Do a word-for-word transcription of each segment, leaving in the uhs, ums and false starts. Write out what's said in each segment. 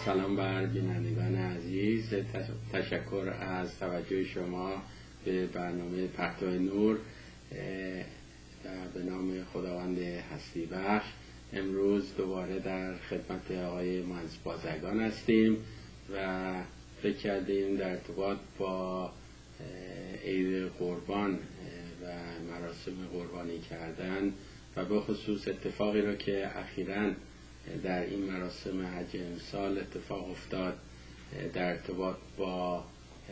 سلام بر بینندگان عزیز. تشکر از توجه شما به برنامه پرتو نور به نام خداوند هستی بخش. امروز دوباره در خدمت آقای مهندس بازرگان هستیم و فکر کردیم در ارتباط با عید قربان و مراسم قربانی کردن و به خصوص اتفاقی رو که اخیراً در این مراسم حج امسال اتفاق افتاد در ارتباط با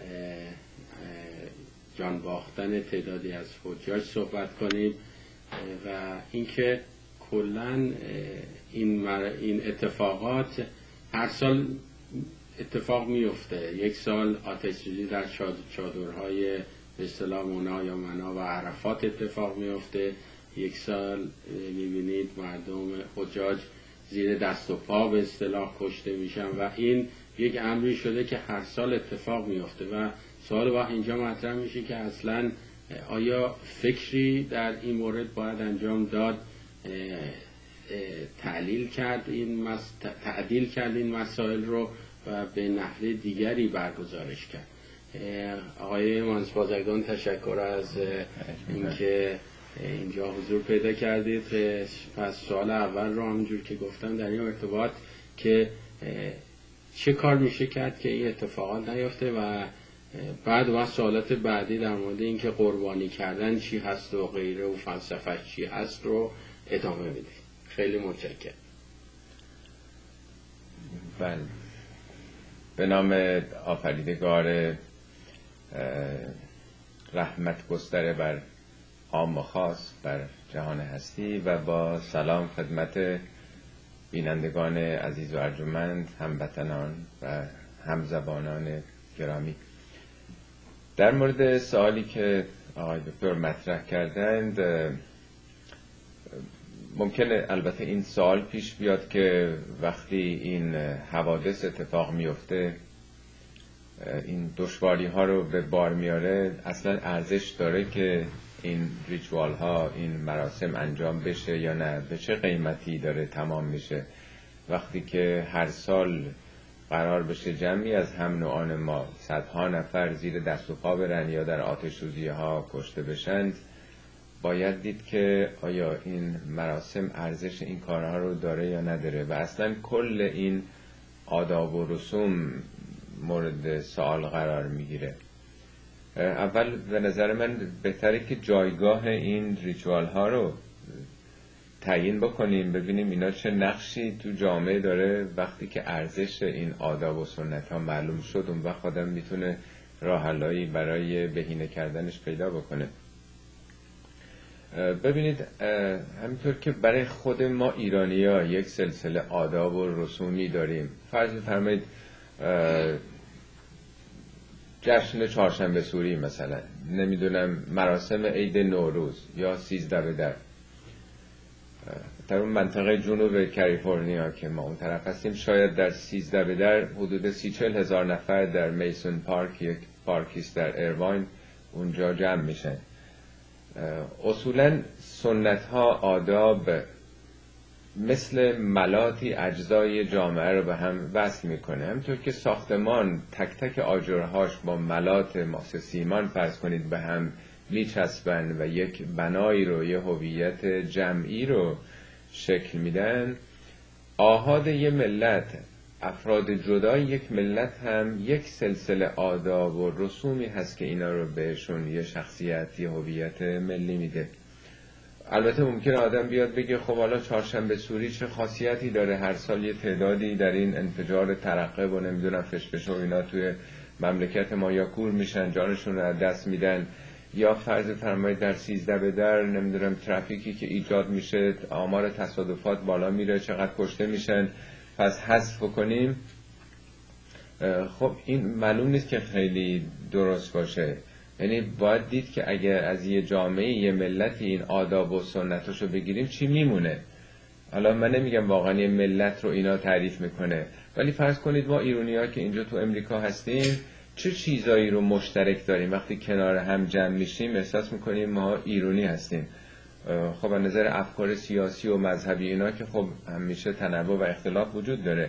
جان باختن تعدادی از حجاج صحبت کنیم و اینکه کلاً این این اتفاقات هر سال اتفاق میفته. یک سال آتش سوزی در چادرهای به اصطلاح منا یا منا و عرفات اتفاق میفته، یک سال میبینید مردم حجاج زیر دست و پا به اصطلاح کشته میشن و این یک امری شده که هر سال اتفاق میفته و سوال وقت اینجا مطرح میشه که اصلا آیا فکری در این مورد باید انجام داد، تعلیل کرد این مس... تعدیل کرد این مسائل رو و به نحوه دیگری برگزارش کرد. آقای مهندس بازرگان تشکر از اینکه اینجا حضور پیدا کردید. پس سوال اول رو همونجور که گفتم در این ارتباط که چه کار میشه کرد که این اتفاقات نیفته و بعد و سوالات بعدی در مورد اینکه قربانی کردن چی هست و غیره و فلسفه چی هست رو ادامه میدید. خیلی متشکرم. بله، به نام آفریدگار رحمت گستره بر عام و خاص بر جهان هستی و با سلام خدمت بینندگان عزیز و ارجمند، هموطنان و همزبانان گرامی. در مورد سوالی که آقای دکتر مطرح کردند، ممکنه البته این سوال پیش بیاد که وقتی این حوادث اتفاق میفته، این دشواری ها رو به بار میاره، اصلا ارزش داره که این ریچوال ها، این مراسم انجام بشه یا نه؟ به چه قیمتی داره تمام میشه وقتی که هر سال قرار بشه جمعی از هم نوعان ما، صدها نفر زیر دست و پا برن یا در آتش سوزی ها کشته بشند؟ باید دید که آیا این مراسم ارزش این کارها رو داره یا نداره و اصلا کل این آداب و رسوم مورد سوال قرار میگیره. اول به نظر من بهتره که جایگاه این ریچوال ها رو تعیین بکنیم، ببینیم اینا چه نقشی تو جامعه داره. وقتی که ارزش این آداب و سنت ها معلوم شد، اون وقت آدم میتونه راه حلایی برای بهینه کردنش پیدا بکنه. ببینید، همینطور که برای خود ما ایرانی ها یک سلسله آداب و رسومی داریم، فرض فرمایید جشن چهارشنبه سوری مثلا، نمیدونم مراسم عید نوروز یا سیزده به در، در اون منطقه جنوب کالیفرنیا که ما اون طرف هستیم، شاید در سیزده به در حدود سی چل هزار نفر در میسون پارک، یک پارکیست در ایرواین، اونجا جمع میشن. اصولا سنت ها، آداب مثل ملاتی اجزای جامعه رو به هم وصل میکنه. همینطور که ساختمان تک تک آجرهاش با ملات ماس سیمان فرض کنید به هم میچسبن و یک بنایی رو، یه هویت جمعی رو شکل میدن، آحاد یه ملت، افراد جدای یک ملت هم یک سلسله آداب و رسومی هست که اینا رو بهشون یه شخصیت، یه هویت ملی میده. البته ممکنه آدم بیاد بگه خب حالا چهارشنبه سوری چه خاصیتی داره؟ هر سال یه تعدادی در این انفجار ترقب و نمیدونم فشفش و اینا توی مملکت ما یا کور میشن، جانشون رو از دست میدن، یا فرض فرمایید در سیزده به در نمیدونم ترافیکی که ایجاد میشه، آمار تصادفات بالا میره، چقدر کشته میشن، پس حذف کنیم. خب این معلوم نیست که خیلی درست باشه. یعنی باید دید که اگر از یه جامعه، یه ملتی این آداب و سنتاشو بگیریم چی میمونه. حالا من نمیگم واقعا یه ملت رو اینا تعریف میکنه، ولی فرض کنید ما ایرانی‌ها که اینجا تو امریکا هستیم چه چیزایی رو مشترک داریم؟ وقتی کنار هم جمع میشیم احساس میکنیم ما ایرانی هستیم. خب از نظر افکار سیاسی و مذهبی اینا که خب همیشه تنوع و اختلاف وجود داره،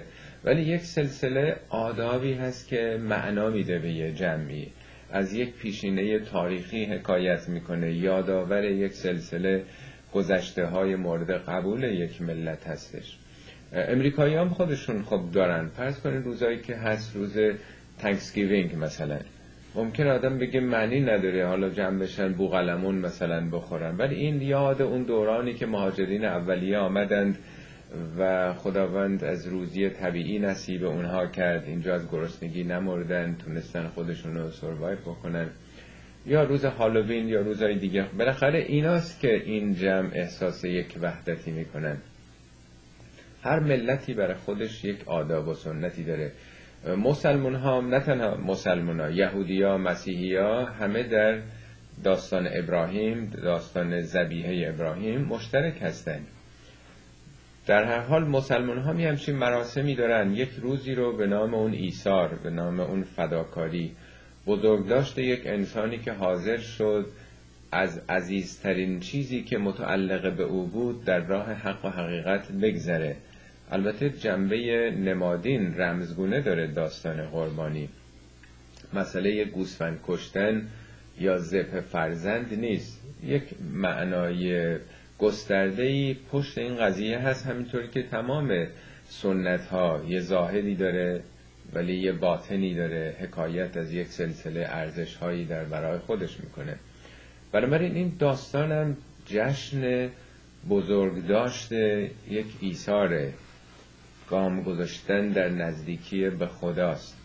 ولی یک سلسله آدابی هست که معنا میده به یه جمعی، از یک پیشینه تاریخی حکایت میکنه، یادآور یک سلسله گذشته های مورد قبول یک ملت هستش. امریکایی هم خودشون خب دارن، فرض کنین روزایی که هست روز تانکسگیوینگ مثلا، ممکن آدم بگه معنی نداره حالا جمع بشن بوقلمون مثلا بخورن، ولی این یاد اون دورانی که مهاجرین اولیه آمدند و خداوند از روزی طبیعی نصیب اونها کرد، اینجا از گرسنگی نمردن، تونستن خودشون رو سروایو بکنن، یا روز هالووین یا روزهای دیگه. بالاخره ایناست که این جمع احساس یک وحدتی میکنن. هر ملتی برای خودش یک آداب و سنتی داره. مسلمان ها، نه تنها مسلمان ها، یهودی ها، مسیحی ها، همه در داستان ابراهیم، داستان ذبیحه ابراهیم مشترک هستند. در هر حال مسلمان ها می همچین مراسمی دارن، یک روزی رو به نام اون ایثار، به نام اون فداکاری، بزرگداشت یک انسانی که حاضر شد از عزیزترین چیزی که متعلق به او بود در راه حق و حقیقت بگذره. البته جنبه نمادین رمزگونه داره داستان قربانی. مسئله گوسفند کشتن یا ذبح فرزند نیست، یک معنای گسترده‌ای پشت این قضیه هست، همینطوری که تمام سنت ها یه ظاهری داره ولی یه باطنی داره، حکایت از یک سلسله ارزش هایی در برای خودش میکنه. بنابراین این داستانم جشن بزرگداشت یک ایثار، گام گذاشتن در نزدیکی به خداست.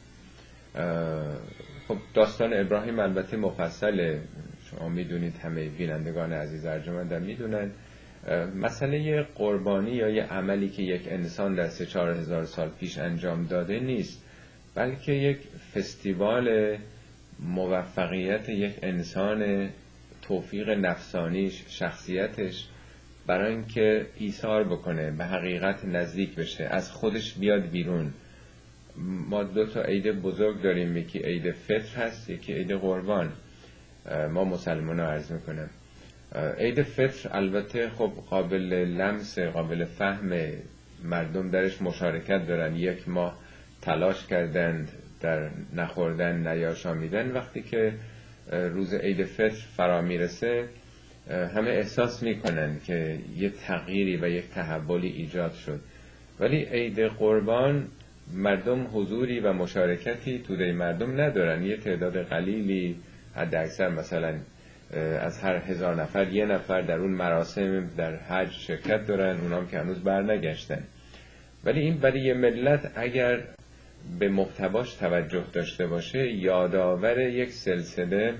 خب داستان ابراهیم البته مفصله، شما میدونید، همه بینندگان عزیز ارجمندم میدونن. مسئله قربانی یا یه عملی که یک انسان در سه چهار هزار سال پیش انجام داده نیست، بلکه یک فستیوال موفقیت یک انسان، توفیق نفسانیش، شخصیتش، برای اینکه ایثار بکنه، به حقیقت نزدیک بشه، از خودش بیاد بیرون. ما دو تا عید بزرگ داریم، یکی عید فطر هست، یکی عید قربان. ما مسلمان ها عرض میکنم عید فطر البته خب قابل لمس، قابل فهم، مردم درش مشارکت دارن، یک ماه تلاش کردند در نخوردن، نیاشامیدن. وقتی که روز عید فطر فرا میرسه همه احساس میکنن که یه تغییری و یک تحولی ایجاد شد. ولی عید قربان مردم حضوری و مشارکتی توده مردم ندارن، یه تعداد قلیلی، حد اکثر مثلا از هر هزار نفر یه نفر در اون مراسم در حج شرکت دارن، اونام که هنوز بر نگشتن. ولی این برای یه ملت اگر به محتواش توجه داشته باشه، یادآور یک سلسله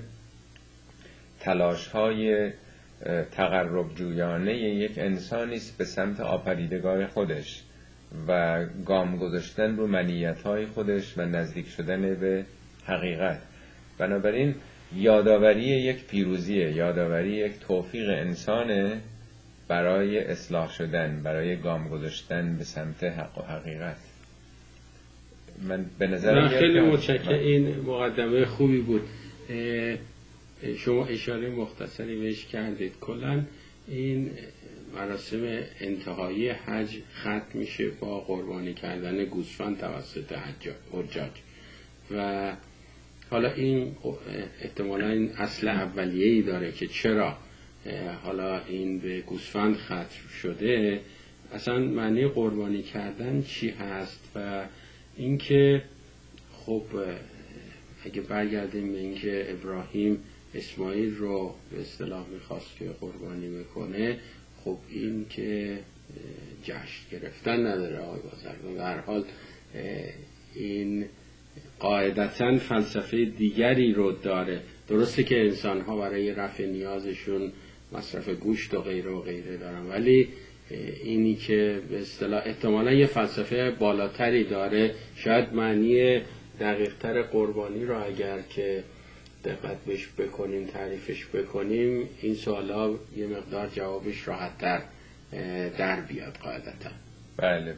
تلاش‌های تقرب جویانه یک انسانی است به سمت آفریدگار خودش و گام گذاشتن رو منیت‌های خودش و نزدیک شدن به حقیقت. بنابراین یادآوری یک پیروزیه، یادآوری یک توفیق انسانه برای اصلاح شدن، برای گام گذاشتن به سمت حق و حقیقت. من به نظر خیلی متشکرم، این مقدمه خوبی بود. شما اشاره مختصری بهش کردید. کلا این مراسم انتهایی حج ختم میشه با قربانی کردن گوسفند توسط حجاج و حالا این احتمالا این اصل اولیه‌ای داره که چرا حالا این به گوسفند ختم شده، اصلا معنی قربانی کردن چی هست و اینکه خب اگه برگردیم به اینکه ابراهیم اسماعیل رو به اصطلاح میخواست که قربانی بکنه، خب این که جشن گرفتن نداره آقای بازرگان. در هر حال این قاعدتاً فلسفه دیگری رو داره. درسته که انسان ها برای رفع نیازشون مصرف گوشت و غیره و غیره دارن، ولی اینی که به اصطلاح احتمالاً یه فلسفه بالاتری داره. شاید معنی دقیق‌تر قربانی رو اگر که دقت بهش بکنیم، تعریفش بکنیم، این سوالا یه مقدار جوابش راحت‌تر در بیاد قاعدتاً. بله.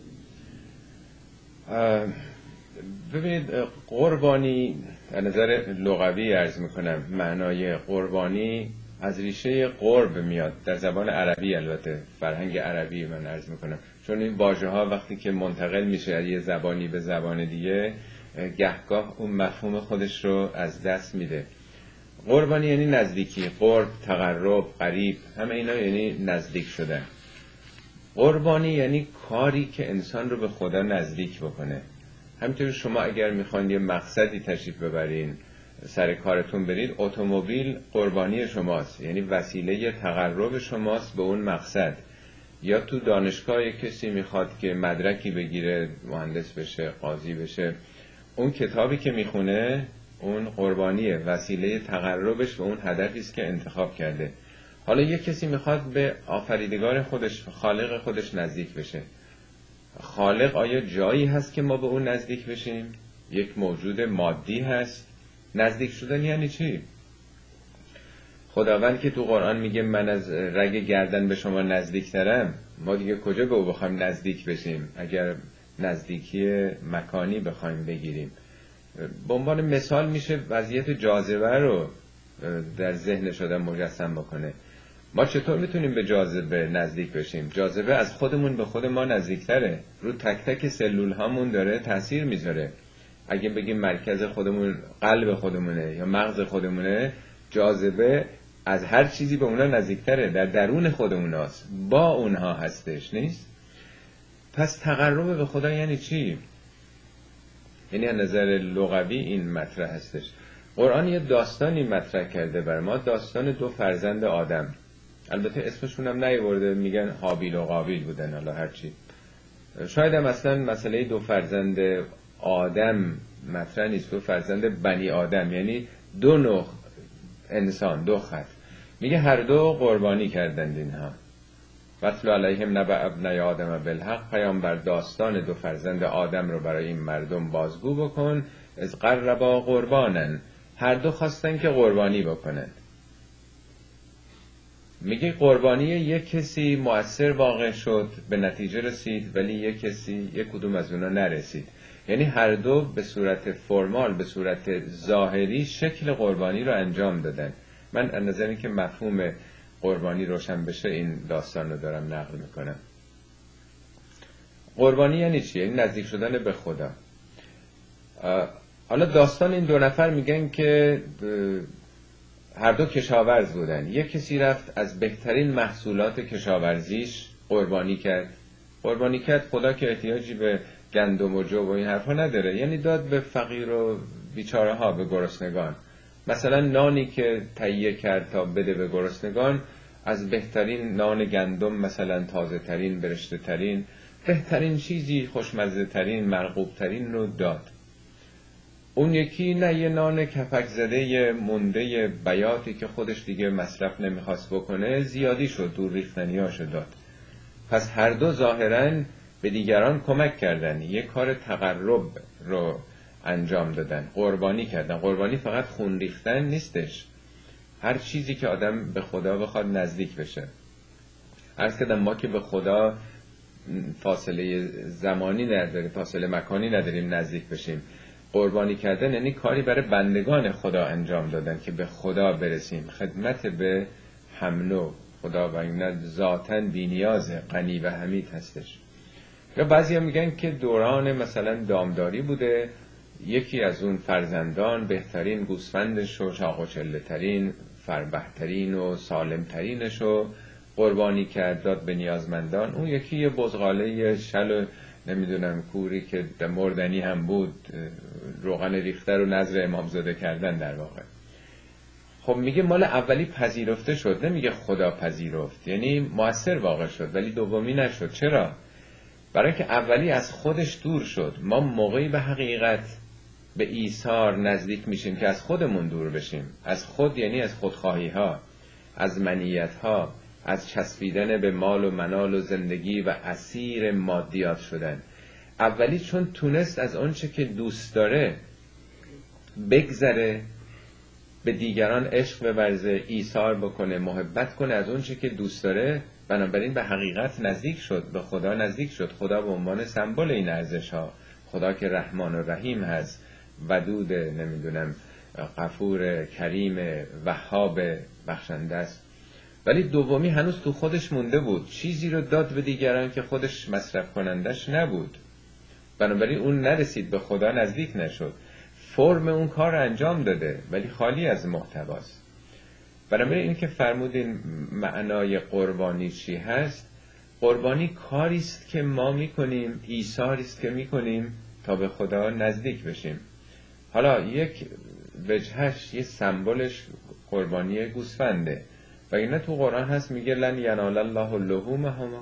ببینید قربانی از نظر لغوی عرض میکنم، معنای قربانی از ریشه قرب میاد، در زبان عربی، البته فرهنگ عربی من عرض میکنم، چون این واژه ها وقتی که منتقل میشه از یه زبانی به زبان دیگه گهگاه اون مفهوم خودش رو از دست میده. قربانی یعنی نزدیکی، قرب، تقرب، قریب، همه اینا یعنی نزدیک شدن. قربانی یعنی کاری که انسان رو به خدا نزدیک بکنه. همینطور شما اگر میخواین یه مقصدی تشریف ببرین، سر کارتون برید، اتومبیل قربانی شماست، یعنی وسیله تقرب شماست به اون مقصد. یا تو دانشگاه کسی میخواد که مدرکی بگیره، مهندس بشه، قاضی بشه، اون کتابی که میخونه اون قربانیه، وسیله تقربش به اون هدفی است که انتخاب کرده. حالا یک کسی میخواد به آفریدگار خودش، خالق خودش نزدیک بشه. خالق آیا جایی هست که ما به اون نزدیک بشیم؟ یک موجود مادی هست؟ نزدیک شدن یعنی چی؟ خداوند که تو قرآن میگه من از رگ گردن به شما نزدیکترم، ما دیگه کجا به او بخوایم نزدیک بشیم اگر نزدیکی مکانی بخوایم بگیریم؟ به عنوان مثال میشه وضعیت جاذبه رو در ذهن شده مجسم بکنه. ما چطور میتونیم به جاذبه نزدیک بشیم؟ جاذبه از خودمون به خود ما نزدیکتره، رو تک تک سلول هامون داره تأثیر میذاره. اگه بگیم مرکز خودمون قلب خودمونه یا مغز خودمونه، جاذبه از هر چیزی به اونا نزدیکتره، در درون خود اوناست، با اونها هستش، نیست؟ پس تقرب به خدا یعنی چی؟ یعنی از نظر لغوی این مطرح هستش. قرآن یه داستانی مطرح کرده بر ما، داستان دو فرزند آدم. البته اسمشون هم نیاورده، میگن هابیل و قابیل بودن، حالا هرچی. شاید هم اصلا مسئله دو فرزند آدم مطرح نیست، دو فرزند بنی آدم، یعنی دو نوع انسان، دو خط. میگه هر دو قربانی کردند اینها. وَاتْلُ عَلَیْهِمْ نَبَأَ ابْنَیْ آدَمَ بِالْحَقِّ، پیامبر داستان دو فرزند آدم رو برای این مردم بازگو بکن. اذ قربا قربانا، هر دو خواستن که قربانی بکنن. میگه قربانی یک کسی مؤثر واقع شد، به نتیجه رسید، ولی یک کسی یک کدوم از اونا نرسید. یعنی هر دو به صورت فرمال، به صورت ظاهری شکل قربانی رو انجام دادن. من از نظری که مفهوم قربانی روشن بشه این داستان رو دارم نقل میکنم. قربانی یعنی چیه؟ یعنی نزدیک شدن به خدا. حالا داستان این دو نفر میگن که هر دو کشاورز بودن. یک کسی رفت از بهترین محصولات کشاورزیش قربانی کرد. قربانی کرد، خدا که احتیاجی به گندم و جو و این حرفا نداره، یعنی داد به فقیر و بیچاره ها، به گرسنگان. مثلا نانی که تهیه کرد تا بده به گرسنگان، از بهترین نان گندم، مثلا تازه ترین، برشته ترین، بهترین چیزی، خوشمزه ترین، مرغوب ترین رو داد. اون یکی نه، یه نان کپک زده مونده بیاتی که خودش دیگه مصرف نمیخواست بکنه، زیادی شد، دور ریختنیاشو داد. پس هر دو ظاهراً به دیگران کمک کردن، یه کار تقرب رو انجام دادن، قربانی کردن. قربانی فقط خون ریختن نیستش، هر چیزی که آدم به خدا بخواد نزدیک بشه. عرض کردم ما که به خدا فاصله زمانی نداریم، فاصله مکانی نداریم نزدیک بشیم. قربانی کردن یعنی کاری برای بندگان خدا انجام دادن که به خدا برسیم، خدمت به حملو خدا، و این ذاتاً بی‌نیازه، غنی و حمید هستش. یا بعضی ها میگن که دوران مثلا دامداری بوده، یکی از اون فرزندان بهترین گوسفندش و چاق و چله ترین، فربهترین و سالم ترینش رو قربانی کرد، داد به نیازمندان. اون یکی یه بزغاله شل نمیدونم کوری که مردنی هم بود، روغن ریخته رو نظر امامزاده کردن در واقع. خب میگه مال اولی پذیرفته شد، نمیگه خدا پذیرفت، یعنی مؤثر واقع شد، ولی دومی نشد. چرا؟ برای که اولی از خودش دور شد. ما موقعی به حقیقت، به ایثار نزدیک میشیم که از خودمون دور بشیم. از خود یعنی از خودخواهی ها، از منیت ها، از چسبیدن به مال و منال و زندگی و اسیر مادیات شدن. اولی چون تونست از آنچه که دوست داره بگذره، به دیگران عشق بورزه، ایثار بکنه، محبت کنه از آنچه که دوست داره، بنابراین به حقیقت نزدیک شد، به خدا نزدیک شد. خدا به عنوان سمبل این ارزش ها، خدا که رحمان و رحیم هست، ودود، نمیدونم غفور، کریم، وهاب، بخشنده است. ولی دومی هنوز تو خودش مونده بود، چیزی رو داد به دیگران که خودش مصرف کنندش نبود، بنابراین اون نرسید به خدا، نزدیک نشد. فرم اون کار رو انجام داده ولی خالی از محتواست. بنابراین این که فرمودین معنای قربانی چی هست، قربانی کاری است که ما میکنیم، ایثاری است که میکنیم تا به خدا نزدیک بشیم. حالا یک وجهش، یه سمبلش قربانی گوسفنده و اینا تو قرآن هست، میگه لن ینال الله لحومهما،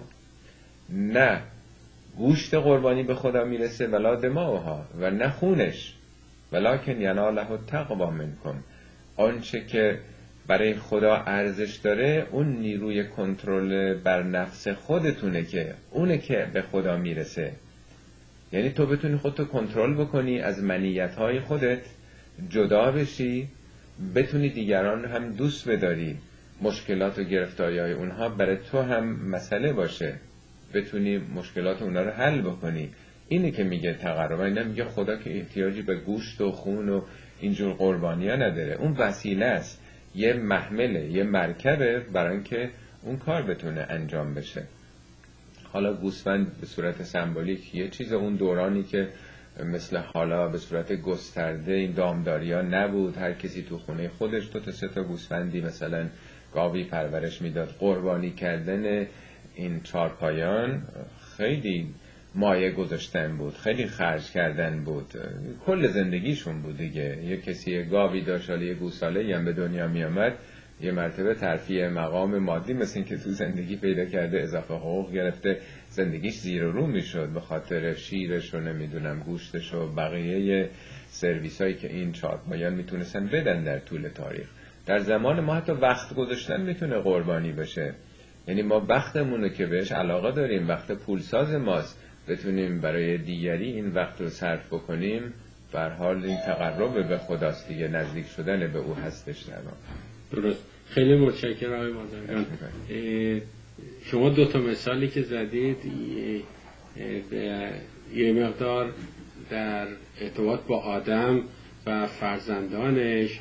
نه گوشت قربانی به خدا میرسه ولا دماؤها، و نه خونش، ولکن یناله التقوی منکم، آنچه که برای خدا ارزش داره اون نیروی کنترل بر نفس خودتونه که اونه که به خدا میرسه. یعنی تو بتونی خودتو کنترل بکنی، از منیت‌های خودت جدا بشی، بتونی دیگران هم دوست بداری، مشکلات و گرفتاری‌های اونها برای تو هم مسئله باشه، بتونی مشکلات اونها رو حل بکنی. اینه که میگه تقربا. اینا میگه خدا که احتیاجی به گوشت و خون و اینجور قربانی ها نداره، اون وسیله است، یه محمله، یه مرکبه برای اینکه اون کار بتونه انجام بشه. حالا گوسفند به صورت سمبولیک یه چیز، اون دورانی که مثل حالا به صورت گسترده این دامداری ها نبود، هر کسی تو خونه خودش دو تا سه تا گوسفندی مثلا گاوی پرورش میداد. قربانی کردن این چارپایان خیلی مایه گذاشتن بود، خیلی خرج کردن بود، کل زندگیشون بود دیگه. یه کسی گاوی داشت، حالا یه گوساله هم به دنیا می آمد، یه مرتبه ترفیع مقام مادی مثل این که تو زندگی پیدا کرده، اضافه حقوق گرفته، زندگیش زیر و رو می شد به خاطر شیرش و نمیدونم گوشتش و بقیه سرویس هایی که این چارپایان میتونستن بدن در طول تاریخ. در زمان ما حتی وقت گذاشتن میتونه قربانی بشه. یعنی ما وقتمونه که بهش علاقه داریم، وقت پولساز ماست، بتونیم برای دیگری این وقت رو صرف بکنیم، به هر حال این تقرب به خداست دیگه، نزدیک شدن به او هستش در ما. درست. خیلی متشکرم آقای مازرگان. شما دو تا مثالی که زدید یه مقدار در ارتباط با آدم و فرزندانش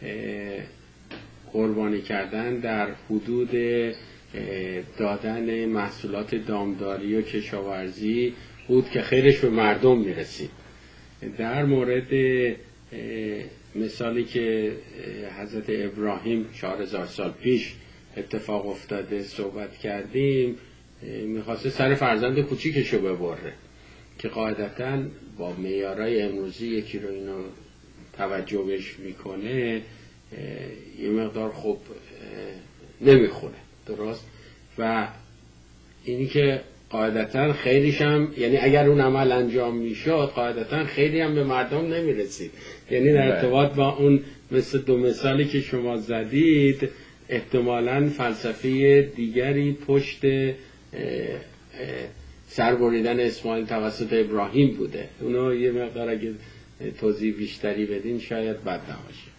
قربانی کردن در حدود دادن محصولات دامداری و کشاورزی بود که خیرش به مردم میرسید. در مورد مثالی که حضرت ابراهیم چهار هزار سال پیش اتفاق افتاده صحبت کردیم، میخواسته سر فرزند کوچیکشو ببره که قاعدتاً با معیارهای امروزی یکی رو اینو توجه بهش میکنه یه مقدار خوب نمیخونه. درست. و اینی که قاعدتاً خیلیش هم، یعنی اگر اون عمل انجام میشد قاعدتاً خیلی هم به مردم نمیرسید. یعنی در ارتباط با اون مثل دو مثالی که شما زدید احتمالاً فلسفه دیگری پشت سربریدن اسماعیل توسط ابراهیم بوده. اونو یه مقدار اگه توضیح بیشتری بدین شاید بد نباشه.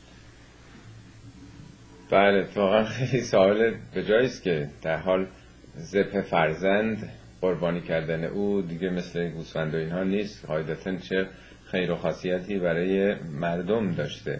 بله، واقعا خیلی سوال به جاییست که در حال ذبح فرزند، قربانی کردن او دیگه مثل گوسفند و اینها نیست. قاعدتاً چه خیر و خاصیتی برای مردم داشته،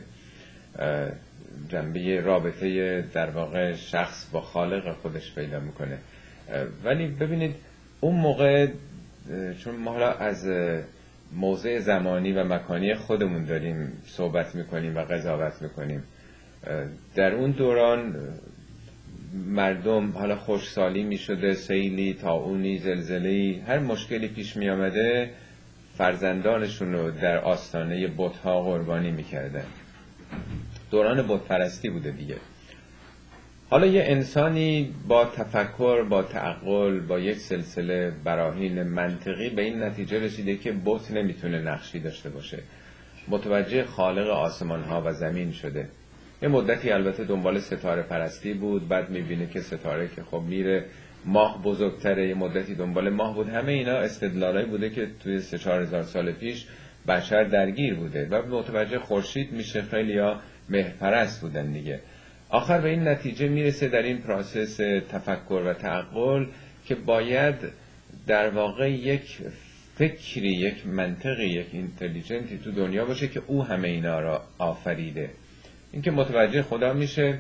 جنبه رابطه در واقع شخص با خالق خودش پیدا میکنه. ولی ببینید اون موقع، چون ما حالا از موضع زمانی و مکانی خودمون داریم صحبت میکنیم و قضاوت میکنیم، در اون دوران مردم حالا خوشسالی میشده، سیلی، طاعونی، زلزله‌ای، هر مشکلی پیش میامده فرزندانشون رو در آستانه بت‌ها قربانی میکردن. دوران بت پرستی بوده دیگه. حالا یه انسانی با تفکر، با تعقل، با یک سلسله براهین منطقی به این نتیجه رسیده که بت نمیتونه نقشی داشته باشه. متوجه خالق آسمان ها و زمین شده. یه مدتی البته دنبال ستاره پرستی بود، بعد میبینه که ستاره که خب میره ماه بزرگتره، یه مدتی دنبال ماه بود. همه اینا استدلالایی بوده که توی سه چهار هزار سال پیش بشر درگیر بوده و متوجه خورشید میشه. خیلیا مهپرست بودن دیگه. آخر به این نتیجه میرسه در این پروسس تفکر و تعقل که باید در واقع یک فکری، یک منطقی، یک اینتلیجنتی تو دنیا باشه که او همه اینا را آفریده. این که متوجه خدا میشه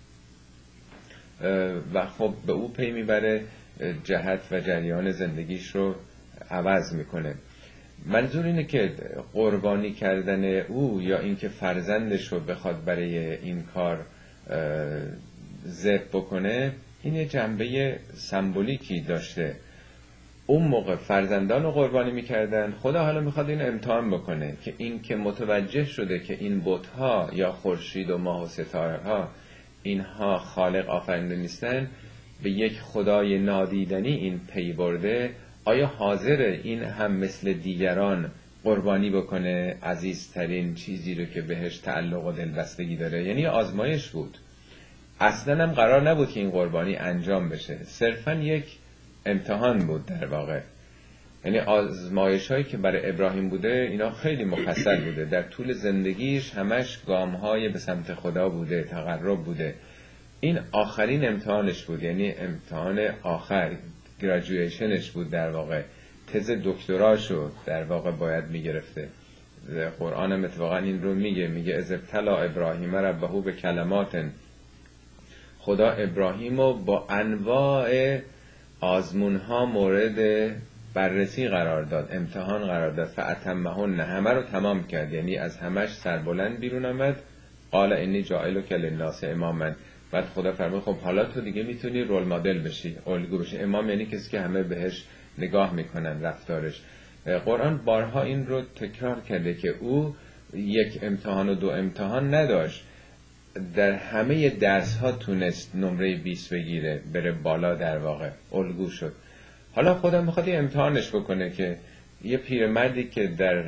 و خب به او پی میبره، جهت و جریان زندگیش رو عوض میکنه. منظور اینه که قربانی کردن او یا اینکه فرزندش رو بخواد برای این کار ذبح بکنه، این یه جنبه سمبولیکی داشته. اون موقع فرزندان رو قربانی میکردن، خدا حالا میخواد این امتحان بکنه که این که متوجه شده که این بت‌ها یا خورشید و ماه و ستاره ها اینها خالق آفرینده نیستن، به یک خدای نادیدنی این پی برده، آیا حاضر این هم مثل دیگران قربانی بکنه عزیزترین چیزی رو که بهش تعلق و دلبستگی داره؟ یعنی آزمایش بود، اصلا هم قرار نبود که این قربانی انجام بشه، صرفا یک امتحان بود در واقع. یعنی آزمایش هایی که برای ابراهیم بوده اینا خیلی مفصل بوده، در طول زندگیش همش گام های به سمت خدا بوده، تقرب بوده. این آخرین امتحانش بود، یعنی امتحان آخر، گراجویشنش بود در واقع، تز دکتراشو در واقع باید میگرفته. قرآن هم اتفاقا این رو میگه، میگه اذ ابتلی ابراهیم ربه به کلمات، خدا ابراهیم رو با انواع آزمون ها مورد بررسی قرار داد، امتحان قرار داد، فاتمهن، همه رو تمام کرد، یعنی از همش سربلند بیرون آمد. قال انی جاعلک للناس اماما، بعد خدا فرمود خب حالا تو دیگه میتونی رول مدل بشی، الگو بشی. امام یعنی کسی که همه بهش نگاه میکنن رفتارش. قرآن بارها این رو تکرار کرده که او یک امتحان و دو امتحان نداشت، در همه درس ها تونست نمره بیست بگیره، بره بالا، در واقع الگو شد. حالا خدا میخواد یه امتحانش بکنه که یه پیرمردی که در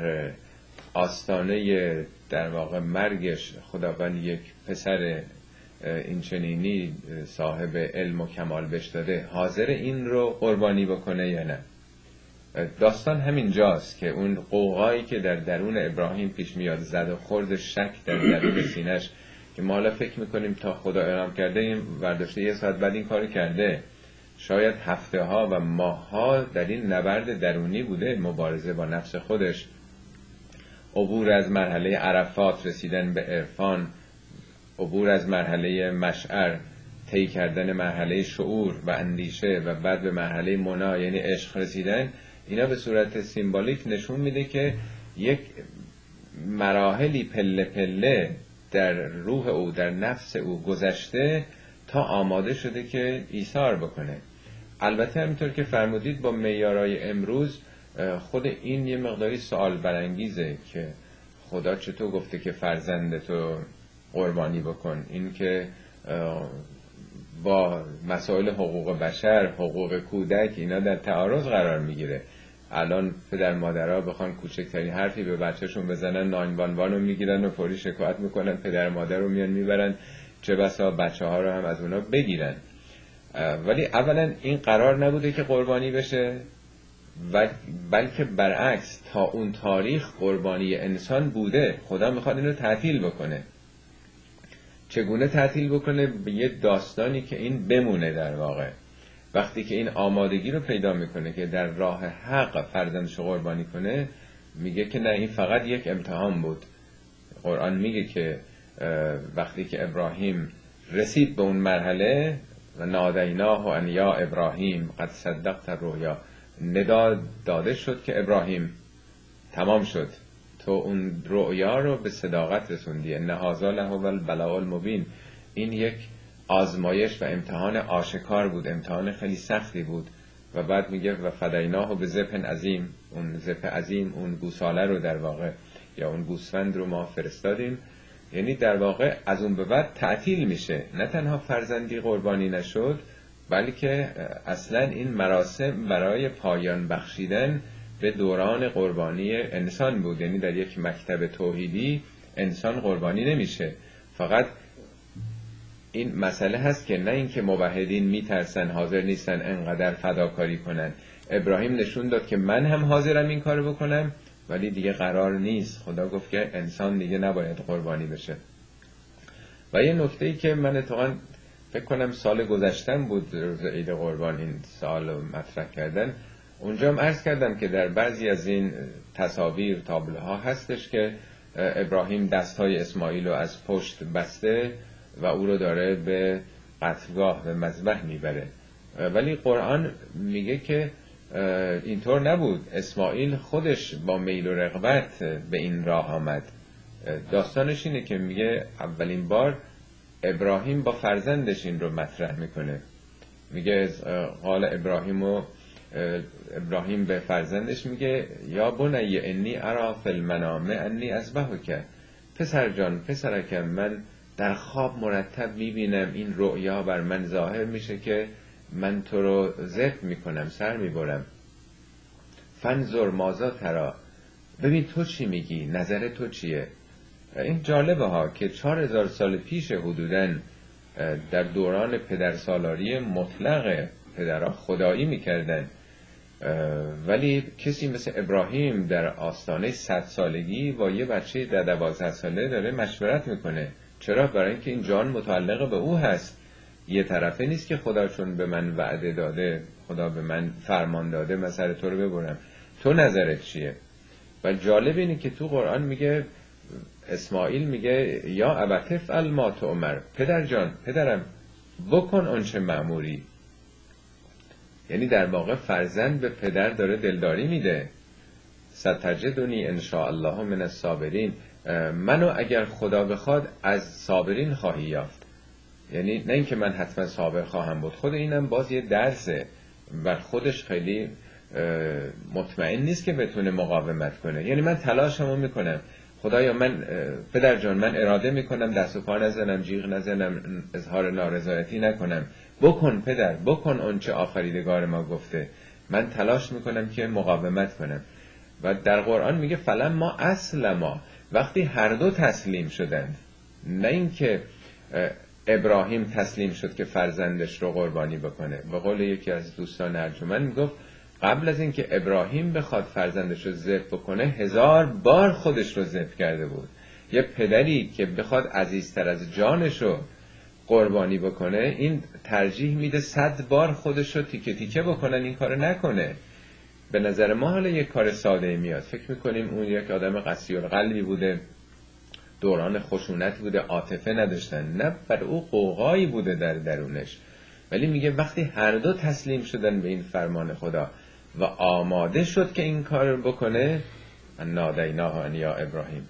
آستانه در واقع مرگش خداوند یک پسر این چنینی صاحب علم و کمال بهش داده، حاضر این رو قربانی بکنه یا نه؟ داستان همین جاست که اون قوقایی که در درون ابراهیم پیش میاد، زد و خورد شک در درون سینش، که ما حالا فکر میکنیم تا خدا اعلام کرده این ورداشته یه ساعت بعد این کار کرده، شاید هفته ها و ماه ها در این نبرد درونی بوده، مبارزه با نفس خودش، عبور از مرحله عرفات، رسیدن به عرفان، عبور از مرحله مشعر، طی کردن مرحله شعور و اندیشه و بعد به مرحله منا یعنی عشق رسیدن. اینا به صورت سیمبولیک نشون میده که یک مراحلی پله پله در روح او، در نفس او گذشته تا آماده شده که ایثار بکنه. البته همینطور که فرمودید با معیارهای امروز خود این یه مقداری سوال برانگیزه که خدا چطور گفته که فرزندتو قربانی بکن؟ این که با مسائل حقوق بشر، حقوق کودک، اینا در تعارض قرار میگیره. الان پدر مادرها بخوان کوچکترین حرفی به بچهشون بزنن، ناینوانوان رو میگیرن و فوری شکایت میکنن، پدر مادر رو میان میبرن، چه بسا بچه ها رو هم از اونا بگیرن. ولی اولا این قرار نبوده که قربانی بشه، بلکه برعکس تا اون تاریخ قربانی انسان بوده. خدا میخواد اینو تعطیل بکنه. چگونه تعطیل بکنه؟ به یه داستانی که این بمونه. در واقع وقتی که این آمادگی رو پیدا میکنه که در راه حق فرزندش قربانی کنه، میگه که نه، این فقط یک امتحان بود. قرآن میگه که وقتی که ابراهیم رسید به اون مرحله، و نادیناه ان یا ابراهیم قد صدقت الرؤیا، ندا داده شد که ابراهیم تمام شد، تو اون رؤیا رو به صداقت رسوندی. ان هذا لهو البلاء المبین. این یک آزمایش و امتحان آشکار بود، امتحان خیلی سختی بود. و بعد میگه و فدیناه به ذبح عظیم، اون ذبح عظیم، اون گوساله رو در واقع یا اون گوسفند رو ما فرستادیم. یعنی در واقع از اون به بعد تعطیل میشه، نه تنها فرزندی قربانی نشد، بلکه اصلا این مراسم برای پایان بخشیدن به دوران قربانی انسان بود. یعنی در یک مکتب توحیدی انسان قربانی نمیشه. فقط این مسئله هست که نه اینکه موحدین میترسن، حاضر نیستن انقدر فداکاری کنن. ابراهیم نشون داد که من هم حاضرم این کارو بکنم، ولی دیگه قرار نیست. خدا گفت که انسان دیگه نباید قربانی بشه. و یه نکته‌ای که من اتفاقا فکر کنم سال گذشتم بود، روز عید قربان این سال مطرح کردن، اونجا هم عرض کردم که در بعضی از این تصاویر تابلوها هستش که ابراهیم دستهای اسماعیل رو از پشت بسته و او رو داره به قتلگاه به مذبح میبره، ولی قرآن میگه که اینطور نبود. اسماعیل خودش با میل و رغبت به این راه آمد. داستانش اینه که میگه اولین بار ابراهیم با فرزندش این رو مطرح میکنه. میگه قال ابراهیم و ابراهیم به فرزندش میگه یا بنی انی ارا فی المنام انی اذبحک، پسر جان پسرکم من در خواب مرتب میبینم این رؤیا بر من ظاهر میشه که من تو رو ذبح میکنم، سر میبرم. فانظر ماذا ترا، ببین تو چی میگی، نظر تو چیه. این جالبه ها که چهار هزار سال پیش حدوداً در دوران پدرسالاری مطلق پدرها خدایی میکردن، ولی کسی مثل ابراهیم در آستانه صد سالگی با یه بچه در دوازده ساله داره مشورت میکنه. چرا؟ برای اینکه این جان متعلق به او هست. یه طرفه نیست که خدا چون به من وعده داده، خدا به من فرمان داده من سر تو رو ببرم، تو نظرت چیه؟ و جالب اینه که تو قرآن میگه اسماعیل میگه یا ابت افعل ما تؤمر، پدر جان پدرم بکن آنچه مأموری. یعنی در واقع فرزند به پدر داره دلداری میده. ستجدنی ان شاء الله من الصابرین، منو اگر خدا بخواد از صابرین خواهی یافت. یعنی نه اینکه من حتما صابر خواهم بود، خود اینم باز یه درسه، بر خودش خیلی مطمئن نیست که بتونه مقاومت کنه. یعنی من تلاشمو میکنم، خدایا من پدر جان من اراده میکنم دست و پا نزنم، جیغ نزنم، اظهار نارضایتی نکنم، بکن پدر بکن آنچه آفریدگار ما گفته، من تلاش میکنم که مقاومت کنم. و در قرآن میگه فلما اسلما، وقتی هر دو تسلیم شدند، نه اینکه ابراهیم تسلیم شد که فرزندش رو قربانی بکنه. به قول یکی از دوستان ارجمند میگفت قبل از اینکه ابراهیم بخواد فرزندش رو ذبح بکنه هزار بار خودش رو ذبح کرده بود. یه پدری که بخواد عزیزتر از جانش رو قربانی بکنه این ترجیح میده صد بار خودش رو تیکه تیکه بکنن، این کار نکنه. به نظر ما حالا یک کار ساده میاد، فکر میکنیم اون یک آدم قسی القلبی بوده، دوران خشونت بوده، عاطفه نداشتن. نه، بر او قوقایی بوده در درونش. ولی میگه وقتی هر دو تسلیم شدن به این فرمان خدا و آماده شد که این کار بکنه، نادیناه ان یا ابراهیم.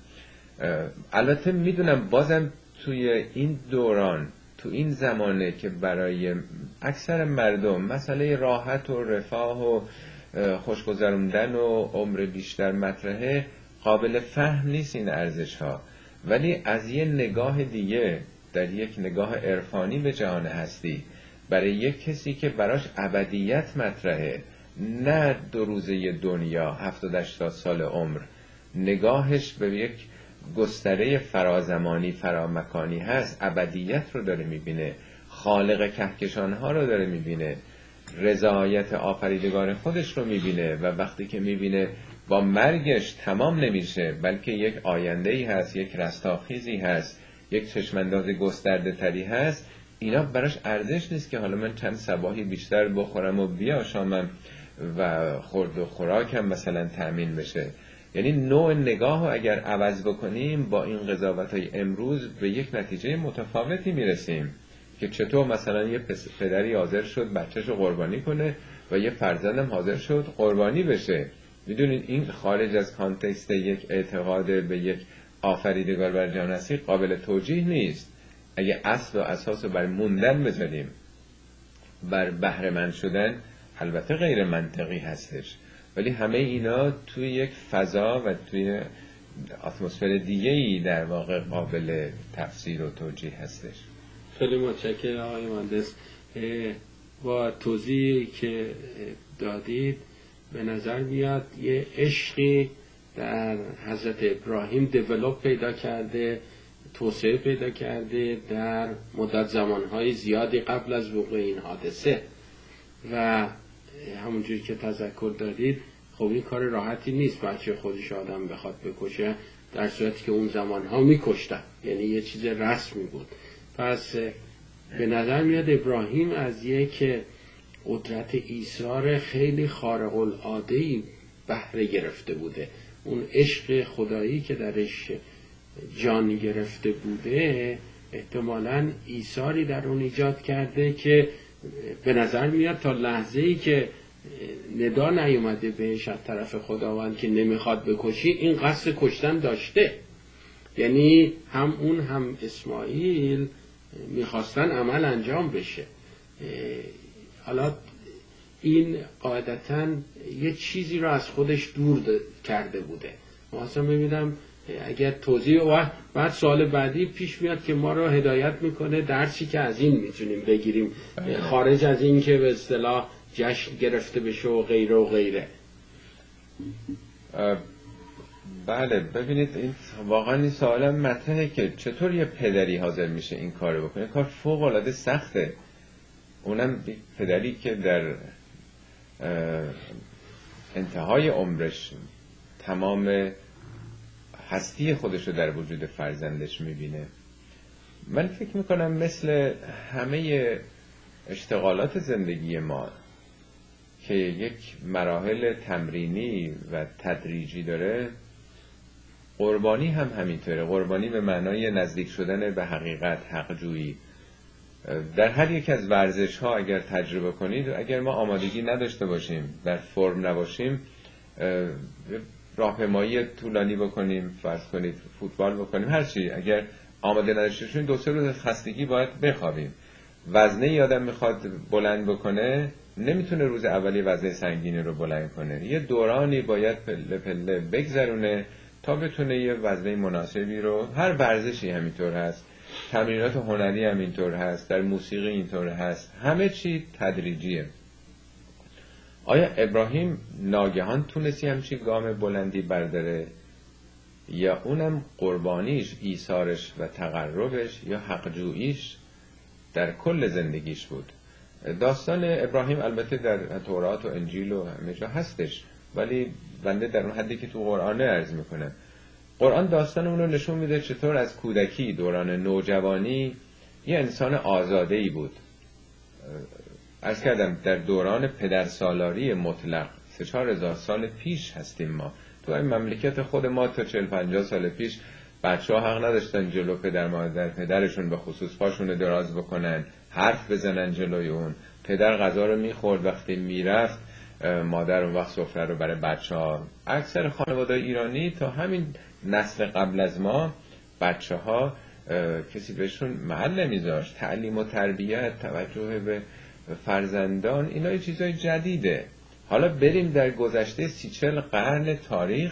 البته میدونم بازم توی این دوران، تو این زمانه که برای اکثر مردم مسئله راحت و رفاه و خوشگذروندن و عمر بیشتر مطرحه، قابل فهم نیست این ارزش ها. ولی از یه نگاه دیگه، در یک نگاه عرفانی به جهان هستی، برای یک کسی که براش ابدیت مطرحه، نه دو روزه دنیا، هفتاد هشتاد سال عمر، نگاهش به یک گستره فرازمانی فرامکانی هست، ابدیت رو داره میبینه، خالق کهکشانها رو داره میبینه، رضایت آفریدگار خودش رو میبینه. و وقتی که میبینه با مرگش تمام نمیشه، بلکه یک آینده‌ای هست، یک رستاخیزی هست، یک چشمانداز گسترده تری هست، اینا براش ارزش نیست که حالا من چند صباحی بیشتر بخورم و بیاشامم و خورد و خوراکم مثلا تأمین بشه. یعنی نوع نگاه رو اگر عوض بکنیم با این قضاوت‌های امروز به یک نتیجه متفاوتی میرسیم که چطور مثلا یه پدری حاضر شد بچه‌شو قربانی کنه و یه فرزندم حاضر شد قربانی بشه. میدونید این خارج از کانتکست یک اعتقاد به یک آفریدگار بر جهان هستی قابل توجیه نیست. اگه اصل و اساس رو بر موندن بذاریم، بر بهره مند شدن، البته غیر منطقی هستش، ولی همه اینا توی یک فضا و توی اتمسفر دیگه‌ای در واقع قابل تفسیر و توجیه هستش. خیلی متشکرم آقای مهندس. با توضیحی که دادید به نظر میاد یه عشقی در حضرت ابراهیم دیولوپ پیدا کرده، توسعه پیدا کرده در مدت زمانهای زیادی قبل از وقوع این حادثه. و همونجوری که تذکر دادید خب این کار راحتی نیست بچه خودش آدم بخواد بکشه، در صورتی که اون زمانها میکشتن، یعنی یه چیز رسمی بود. پس به نظر میاد ابراهیم از یک قدرت ایثار خیلی خارق العاده‌ای بهره گرفته بوده. اون عشق خدایی که درش جان گرفته بوده احتمالاً ایثاری در اون ایجاد کرده که به نظر میاد تا لحظه‌ای که ندا نیومده بهش از طرف خداوند که نمیخواد بکشی، این قصد کشتن داشته. یعنی هم اون هم اسماعیل میخواستن عمل انجام بشه. حالا این قاعدتاً یه چیزی رو از خودش دور کرده بوده. ما اصلا میبینم اگر توضیح و بعد سوال بعدی پیش میاد که ما رو هدایت میکنه درسی که از این میتونیم بگیریم خارج از این که به اصطلاح جشن گرفته بشه و غیره و غیره. بله ببینید این واقعا این سوال مطرحه که چطور یه پدری حاضر میشه این کارو بکنه. کار فوق العاده سخته، اونم پدری که در انتهای عمرش تمام هستی خودشو در وجود فرزندش میبینه. من فکر میکنم مثل همه اشتغالات زندگی ما که یک مراحل تمرینی و تدریجی داره، قربانی هم همینطوره. قربانی به معنای نزدیک شدن به حقیقت، حق جویی. در هر یک از ورزش ها اگر تجربه کنید، اگر ما آمادگی نداشته باشیم، در فرم نباشیم، راهپیمایی طولانی بکنیم، فرض کنید فوتبال بکنیم، هر چی، اگر آماده نداشته باشیم دو سه روز خستگی باید بخوابیم. وزنه ی آدم میخواد بلند بکنه، نمیتونه روز اولی وزنه سنگینی رو بلند کنه. یه دورانی باید پله پله بگذرونه تا بتونه یه وزنه مناسبی رو. هر ورزشی همینطور هست، تمرینات هنری همینطور هست، در موسیقی اینطور هست، همه چی تدریجیه. آیا ابراهیم ناگهان تونستی همچی گام بلندی برداره، یا اونم قربانیش، ایثارش و تقربش یا حقجوییش در کل زندگیش بود؟ داستان ابراهیم البته در تورات و انجیل و همه جا هستش، ولی بنده در اون حدی که تو قرآن عرض میکنم، قرآن داستان اون رو نشون میده چطور از کودکی، دوران نوجوانی، یه انسان آزاده‌ای بود. عرض کردم در دوران پدرسالاری مطلق، سه چهار هزار سال پیش هستیم ما. تو این مملکت خود ما تا چهل پنجاه سال پیش بچه ها حق نداشتن جلو پدر مادر، پدرشون به خصوص، پاشون دراز بکنن، حرف بزنن جلوی اون. پدر غذا رو میخورد، وقتی میرفت مادر اون وقت سفره رو برای بچه ها. اکثر خانواده ایرانی تا همین نسل قبل از ما، بچه ها کسی بهشون محل نمیذاشت. تعلیم و تربیت، توجه به فرزندان، اینا یه چیزای جدیده. حالا بریم در گذشته سی چل قرن تاریخ،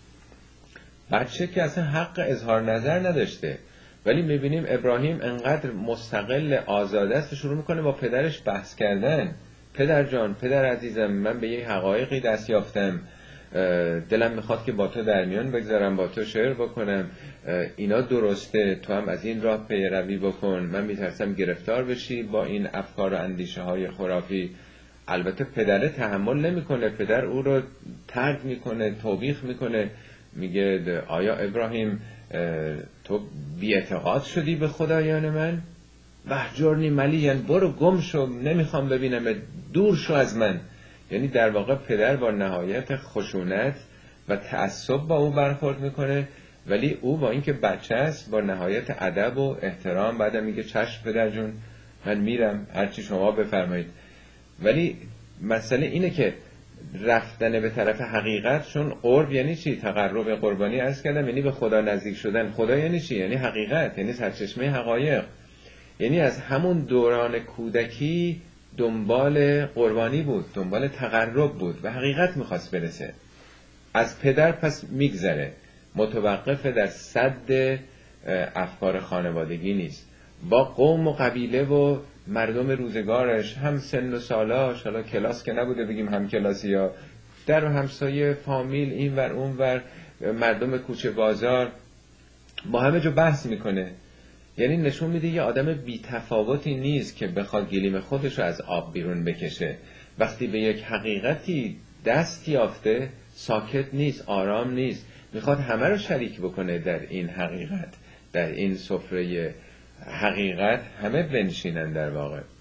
بچه که اصلا حق اظهار نظر نداشته، ولی میبینیم ابراهیم انقدر مستقل آزاده است، شروع میکنه با پدرش بحث کردن. پدر جان، پدر عزیزم، من به یه حقایقی دست یافتم، دلم میخواد که با تو در میان بگذارم، با تو شعر بکنم، اینا درسته، تو هم از این راه پیروی بکن، من میترسم گرفتار بشی با این افکار و اندیشه های خرافی. البته پدره تحمل نمیکنه، پدر او رو طرد میکنه، توبیخ میکنه، میگه آیا ابراهیم تو بی‌اعتقاد شدی به خدایان من؟ وحجرنی ملیاً، برو گم شو، نمیخوام ببینم، دور شو از من. یعنی در واقع پدر با نهایت خشونت و تعصب با او برخورد میکنه، ولی او با اینکه بچه است با نهایت ادب و احترام بعدم میگه چشم پدر جون، من میرم، هرچی شما بفرمایید. ولی مسئله اینه که رفتن به طرف حقیقت، چون قرب یعنی چی؟ تقرب، قربانی عرض کردم یعنی به خدا نزدیک شدن. خدا یعنی چی؟ یعنی حقیقت، یعنی سرچشمه حقایق. یعنی از همون دوران کودکی دنبال قربانی بود، دنبال تقرب بود و حقیقت میخواست برسه. از پدر پس میگذره، متوقف در صد افکار خانوادگی نیست. با قوم و قبیله و مردم روزگارش، هم سن و سالاش، حالا کلاس که نبوده بگیم هم کلاسی ها، در و همسایه، فامیل، این ور اون ور، مردم کوچه بازار، با همه جا بحث میکنه. یعنی نشون میده یه آدم بی تفاوتی نیست که بخواد گلیم خودش رو از آب بیرون بکشه. وقتی به یک حقیقتی دست یافته، ساکت نیست، آرام نیست، میخواد همه رو شریک بکنه در این حقیقت، در این سفره حقیقت همه بنشینن در واقع.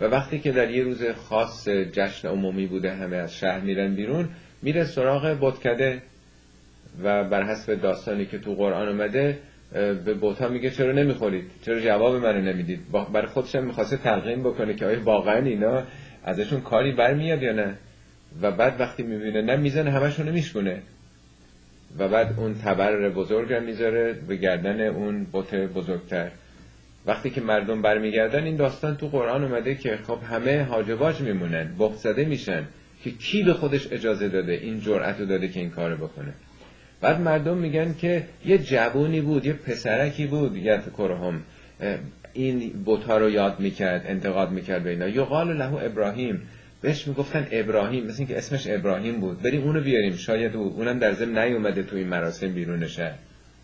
و وقتی که در یه روز خاص جشن عمومی بوده همه از شهر میرن بیرون، میره سراغ بتکده و بر حسب داستانی که تو قرآن اومده به بت‌ها میگه چرا نمیخورید، چرا جواب منو نمیدید. برای خودش هم میخواسته تلقین بکنه که آیا واقعا اینا ازشون کاری برمیاد یا نه. و بعد وقتی میبینه نه، میزنه همشونو میشکونه و بعد اون تبر بزرگ هم میذاره به گردن اون بت بزرگتر. وقتی که مردم برمیگردن، این داستان تو قرآن اومده که خب همه هاجواج میمونن، بغض زده میشن که کی به خودش اجازه داده، این جرأتو داده که این کارو بکنه. بعد مردم میگن که یه جوونی بود، یه پسرکی بود، یذکرهم، این بت‌ها رو یاد میکرد، انتقاد میکرد به اینا. یقال له ابراهیم، بهش میگفتن ابراهیم، مثل اینکه اسمش ابراهیم بود. بریم اونو بیاریم، شاید او اونم در ضمن نیومده تو این مراسم بیرون شهر.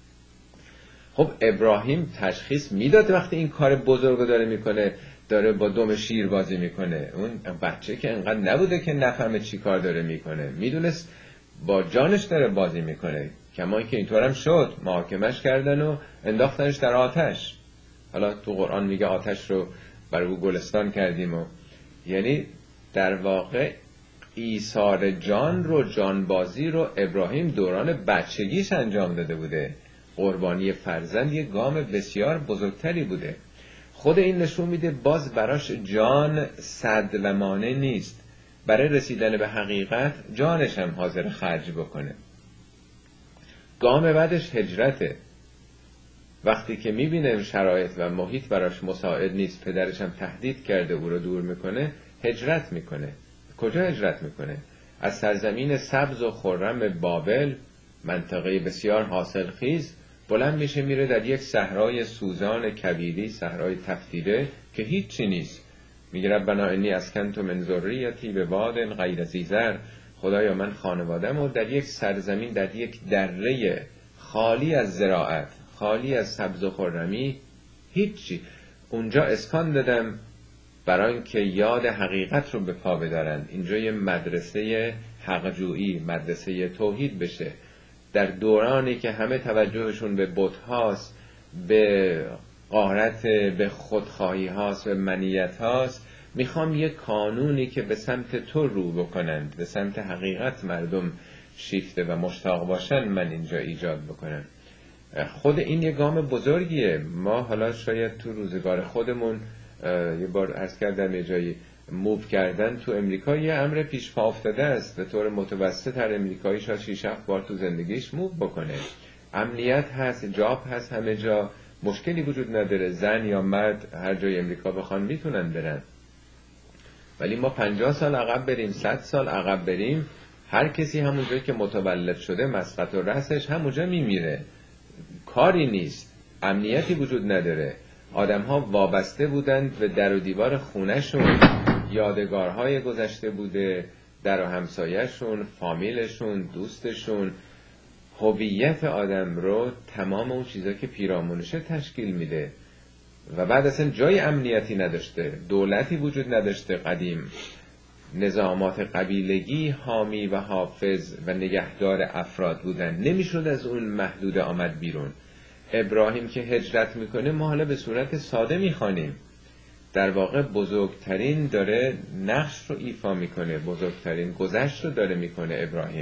خب ابراهیم تشخیص میداد وقتی این کار بزرگو داره میکنه، داره با دم شیر بازی میکنه. اون بچه که انقدر نبوده که نفهمه چی کار داره میکنه، میدونست با جانش داره بازی میکنه. کما اینکه اینطور هم شد، محاکمش کردن و انداختنش در آتش. حالا تو قرآن میگه آتش رو برای او گلستان کردیم و یعنی در واقع ایثار جان رو، جانبازی رو ابراهیم دوران بچگیش انجام داده بوده. قربانی فرزند یه گام بسیار بزرگتری بوده. خود این نشون میده باز براش جان صد و مانع نیست، برای رسیدن به حقیقت جانش هم حاضر خرج بکنه. گام بعدش هجرته. وقتی که میبینه شرایط و محیط براش مساعد نیست، پدرش هم تهدید کرده او رو دور میکنه، هجرت میکنه. کجا هجرت میکنه؟ از سرزمین سبز و خرم بابل، منطقه بسیار حاصلخیز، بلند میشه میره در یک صحرای سوزان کبیری، صحرای تفتیده که هیچی نیست. میگه ربنا انی اسکنت من ذریتی بواد غیر ذی زرع، خدایا من خانواده‌ام رو در یک سرزمین، در یک دره خالی از زراعت، خالی از سبز و خرمی، هیچی، اونجا اسکان دادم برای اینکه یاد حقیقت رو به پا بدارن. اینجا یه مدرسه حقجویی، مدرسه توحید بشه. در دورانی که همه توجهشون به بت هاست، به غارت، به خودخواهی هاست، به منیت هاست، میخوام یه قانونی که به سمت تو رو بکنند، به سمت حقیقت مردم شیفته و مشتاق باشن، من اینجا ایجاد بکنم. خود این یه گام بزرگیه. ما حالا شاید تو روزگار خودمون یه بار عرض کردم یه جایی، موو کردن تو امریکا یه امر پیش پا افتاده است. به طور متوسط هر امریکایی شاید شش هفت بار تو زندگیش موو بکنه. امنیت هست، جاب هست، همه جا مشکلی وجود نداره، زن یا مرد هر جای امریکا بخوان میتونن برن. ولی ما پنجاه سال عقب بریم، صد سال عقب بریم، هر کسی همونجایی که متولد شده مسقط و رأسش همونجا میمیره، کاری نیست، امنیتی وجود نداره. آدم ها وابسته بودند به در و دیوار خونهشون، یادگارهای گذشته بوده، در و همسایهشون، فامیلشون، دوستشون. هویت آدم رو تمام اون چیزا که پیرامونشه تشکیل میده. و بعد اصلا جای امنیتی نداشته، دولتی وجود نداشته. قدیم نظامات قبیلگی حامی و حافظ و نگهدار افراد بودن، نمیشد از اون محدوده آمد بیرون. ابراهیم که هجرت میکنه ما حالا به صورت ساده میخوانیم، در واقع بزرگترین داره نقش رو ایفا میکنه، بزرگترین گذشت رو داره میکنه ابراهیم.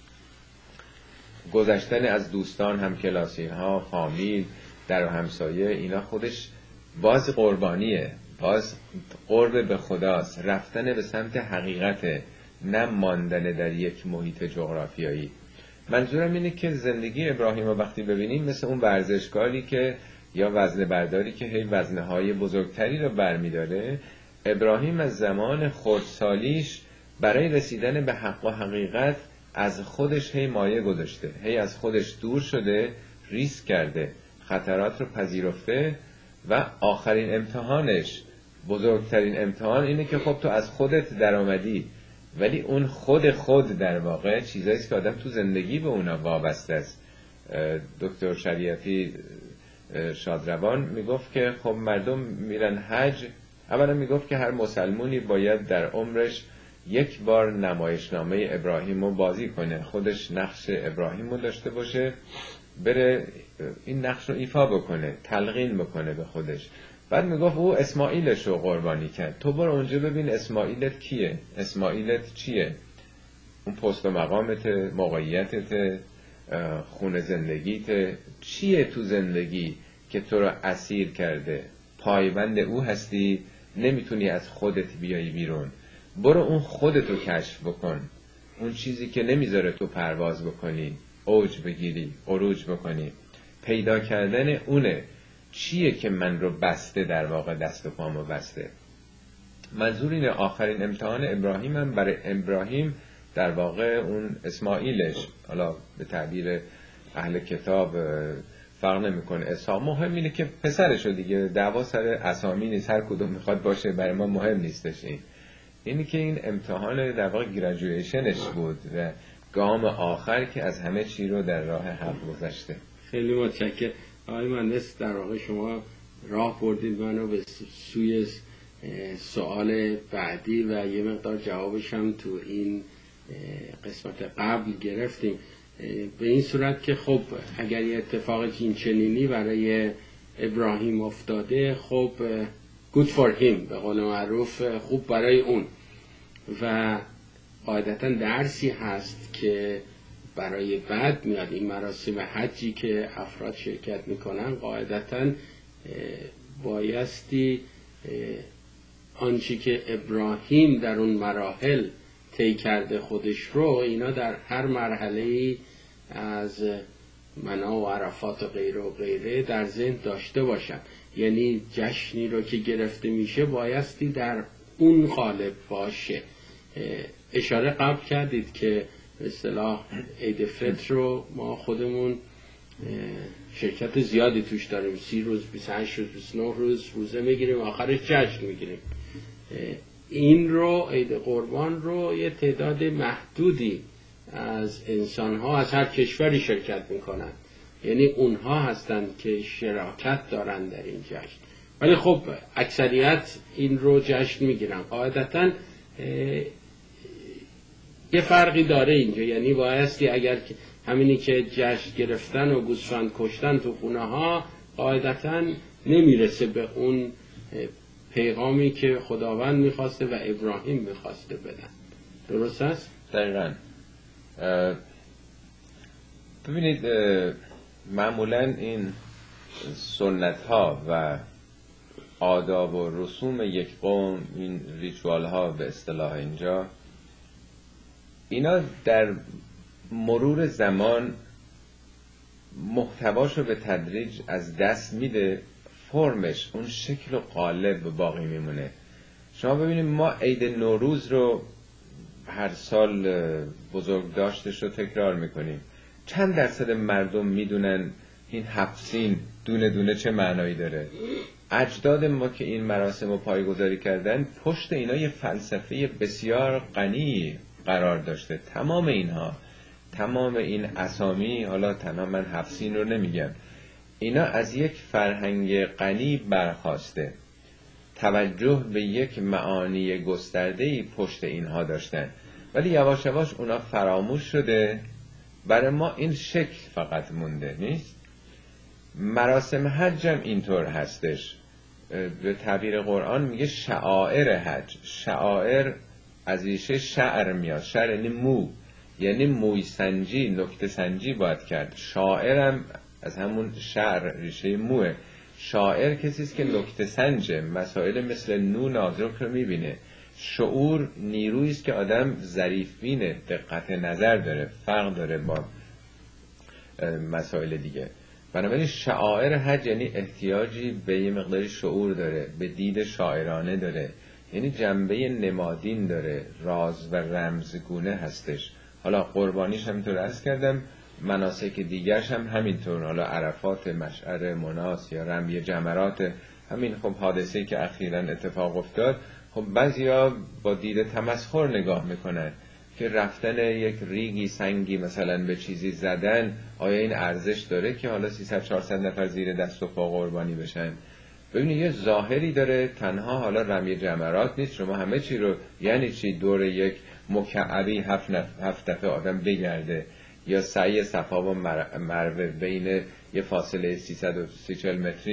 گذشتن از دوستان، همکلاسی ها، فامیل، در و همسایه، اینا خودش باز قربانیه، باز قرب به خداست، رفتن به سمت حقیقته، نه ماندن در یک محیط جغرافیایی. منظورم اینه که زندگی ابراهیم رو وقتی ببینیم مثل اون ورزشکاری که یا وزنه برداری که هی وزنه های بزرگتری رو برمیداره، ابراهیم از زمان خردسالیش برای رسیدن به حق و حقیقت از خودش هی مایه گذاشته، هی از خودش دور شده، ریسک کرده، خطرات رو پذیرفته و آخرین امتحانش، بزرگترین امتحان اینه که خب تو از خودت در آمدی، ولی اون خود خود در واقع چیزاییست که آدم تو زندگی به اونا وابسته است. دکتر شریعتی شادروان میگفت که خب مردم میرن حج، اولا میگفت که هر مسلمونی باید در عمرش یک بار نمایشنامه ابراهیم رو بازی کنه، خودش نقش ابراهیم رو داشته باشه، بره این نقش رو ایفا بکنه، تلقین بکنه به خودش. بعد میگفت او اسماعیلش رو قربانی کرد. تو برو اونجا ببین اسماعیلت کیه، اسماعیلت چیه، اون پست و مقامت، موقعیتت، خون زندگیت چیه تو زندگی که تو رو اسیر کرده، پایبند او هستی، نمیتونی از خودت بیایی بیرون. برو اون خودتو کشف بکن، اون چیزی که نمیذاره تو پرواز بکنی، اوج بگیری، عروج بکنی. پیدا کردن اونه. چیه که من رو بسته، در واقع دست و پامو بسته. منظور اینه آخرین امتحان ابراهیم هم برای ابراهیم در واقع اون اسماعیلش، حالا به تعبیر اهل کتاب فرق نمیکنه، اسحاق، مهم اینه که پسرشو دیگه، دعوا سر اسامی نیست، هر کدوم میخواد باشه برای ما مهم نیستش. این اینی که این امتحان در واقع گریجویشنش بود و گام آخر که از همه چی رو در راه حق گذاشته. خیلی متشکرم آقای مهندس، در واقع شما راه بردید منو به سوی سوال بعدی و یه مقدار جوابش هم تو این قسمت قبل گرفتیم. به این صورت که خب اگر یه اتفاق این چنینی برای ابراهیم افتاده، خب good for him به قول معروف، خوب برای اون، و قاعدتا درسی هست که برای بعد میاد. این مراسم حجی که افراد شرکت میکنن قاعدتا بایستی آنچه که ابراهیم در اون مراحل طی کرده خودش رو، اینا در هر مرحله‌ای از منا و عرفات و غیره و غیره در ذهن داشته باشن. یعنی جشنی رو که گرفته میشه بایستی در اون قالب باشه. اشاره قبل کردید که به اصطلاح عید فطر رو ما خودمون شرکت زیادی توش داریم، سی روز، بیست و هشت روز، بیست و نه روز روزه میگیریم، آخرش جشن میگیریم. این رو، عید قربان رو، یه تعداد محدودی از انسان‌ها از هر کشوری شرکت میکنن، یعنی اونها هستن که شراکت دارن در این جشن. ولی خب اکثریت این رو جشن میگیرن. قاعدتاً یه فرقی داره اینجا، یعنی بایستی اگر همینی که جشن گرفتن و گوسفند کشتن تو خونه ها قاعدتاً نمیرسه به اون پیغامی که خداوند میخواسته و ابراهیم میخواسته بدن. درست است؟ دقیقاً. ببینید معمولاً این سنت ها و آداب و رسوم یک قوم، این ریچوال ها به اصطلاح اینجا، اینا در مرور زمان محتواشو به تدریج از دست میده، فرمش، اون شکل و قالب باقی میمونه. شما ببینید ما عید نوروز رو هر سال بزرگ داشتش رو تکرار میکنیم. چند درصد مردم میدونن این هفت دونه دونه چه معنایی داره؟ اجداد ما که این مراسم رو پایه‌گذاری کردن، پشت اینا یه فلسفه بسیار غنی قرار داشته. تمام اینها، تمام این اسامی، حالا تمام من هفت سین رو نمیگم، اینا از یک فرهنگ غنی برخواسته، توجه به یک معانی گسترده‌ای پشت اینها داشتن، ولی یواش یواش اونا فراموش شده. برای ما این شکل فقط مونده نیست. مراسم حج هم اینطور هستش. به تعبیر قرآن میگه شعائر حج. شعائر از ریشه شعر میاد. شعر یعنی مو، یعنی موی سنجی، نکته سنجی باید کرد. شاعر هم از همون شعر ریشه موه. شاعر کسی است که نکته سنجه، مسائل مثل نو نازک رو میبینه. شعور نیرویی است که آدم ظریف بینه، دقت نظر داره، فرق داره با مسائل دیگه. بنابراین شعائر حج یعنی احتیاجی به یه مقداری شعور داره، به دید شاعرانه داره، یعنی جنبه نمادین داره، راز و رمزگونه هستش. حالا قربانیش همینطور عرض کردم، مناسک دیگرش هم همینطور، حالا عرفات، مشعر مناس یا رمی جمرات، همین خب حادثه‌ای که اخیراً اتفاق افتاد. خب بعضیا با دید تمسخر نگاه میکنن که رفتن یک ریگی سنگی مثلا به چیزی زدن، آیا این ارزش داره که حالا سیصد چهارصد نفر زیر دست و پا قربانی بشن؟ ببینید یه ظاهری داره، تنها حالا رمی جمرات نیست. شما همه چی رو، یعنی چی دور یک مکعبی هفت, نف... هفت دفعه آدم بگرده، یا سعی صفا و مر... مروه بین یه فاصله سیصد و سی متری،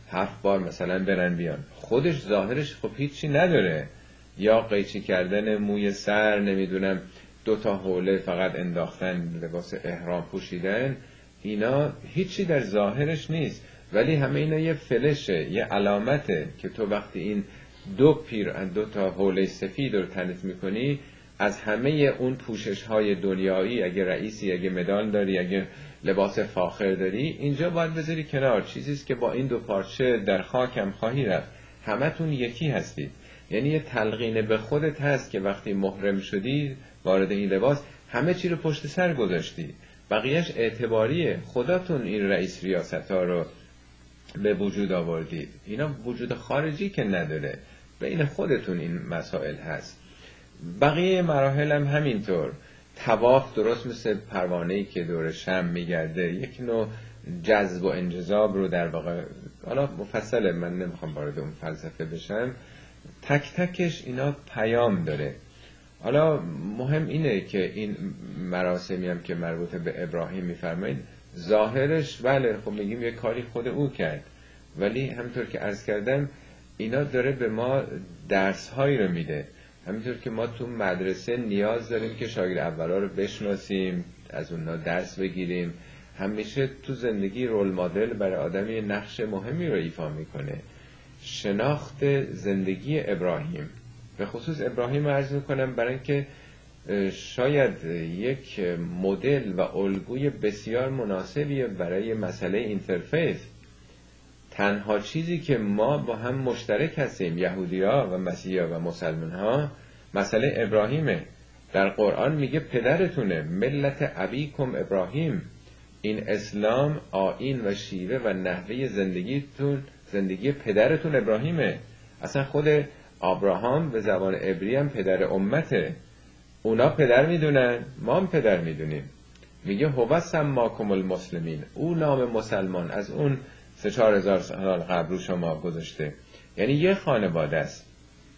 هفت بار مثلا برن بیان، خودش ظاهرش خب هیچی نداره، یا قیچی کردن موی سر، نمیدونم دو تا حوله فقط انداختن، لباس احرام پوشیدن، اینا هیچی در ظاهرش نیست، ولی همه اینا یه فلشه، یه علامته که تو وقتی این دو پیر دو تا حوله سفید رو تنت میکنی، از همه اون پوشش های دنیایی، اگه رئیسی، اگه مدال داری، اگه لباس فاخر داری، اینجا باید بذاری کنار. چیزیست که با این دو پارچه در خاکم خواهی رفت، همتون یکی هستید. یعنی یه تلقین به خودت هست که وقتی محرم شدی وارد این لباس، همه چی رو پشت سر گذاشتی، بقیهش اعتباریه. خداتون این رئیس ریاست ها رو به وجود آوردید، اینا وجود خارجی که نداره، بین خودتون این مسائل هست. بقیه مراحل هم همینطور. طواف درست مثل پروانه‌ای که دور شمع میگرده، یک نوع جذب و انجذاب رو در واقع، حالا مفصله من نمیخوام وارد اون فلسفه بشم، تک تکش اینا پیام داره. حالا مهم اینه که این مراسمی هم که مربوط به ابراهیم میفرمایید، ظاهرش بله خب میگیم یه کاری خود او کرد، ولی همونطور که عرض کردم اینا داره به ما درس هایی رو میده. همینطور که ما تو مدرسه نیاز داریم که شاگرد اولا رو بشناسیم، از اونها درس بگیریم، همیشه تو زندگی رول مدل برای آدمی نقش مهمی رو ایفا میکنه. شناخت زندگی ابراهیم، به خصوص ابراهیم عرض میکنم برای اینکه شاید یک مدل و الگوی بسیار مناسبیه برای مسئله اینترفیس. تنها چیزی که ما با هم مشترک هستیم، یهودی‌ها و مسیحی‌ها و مسلمان‌ها، مسئله ابراهیمه. در قرآن میگه پدرتونه، ملت ابیکم ابراهیم. این اسلام آیین و شیوه و نحوه زندگیتون، زندگی پدرتون ابراهیمه. اصلا خود ابراهام به زبان عبری هم پدر امته. اونا پدر میدونن، ما هم پدر میدونیم. میگه هو سماکم المسلمین، او نام مسلمان از اون سه چهار هزار سال قبل رو شما گذاشته. یعنی یه خانواده است.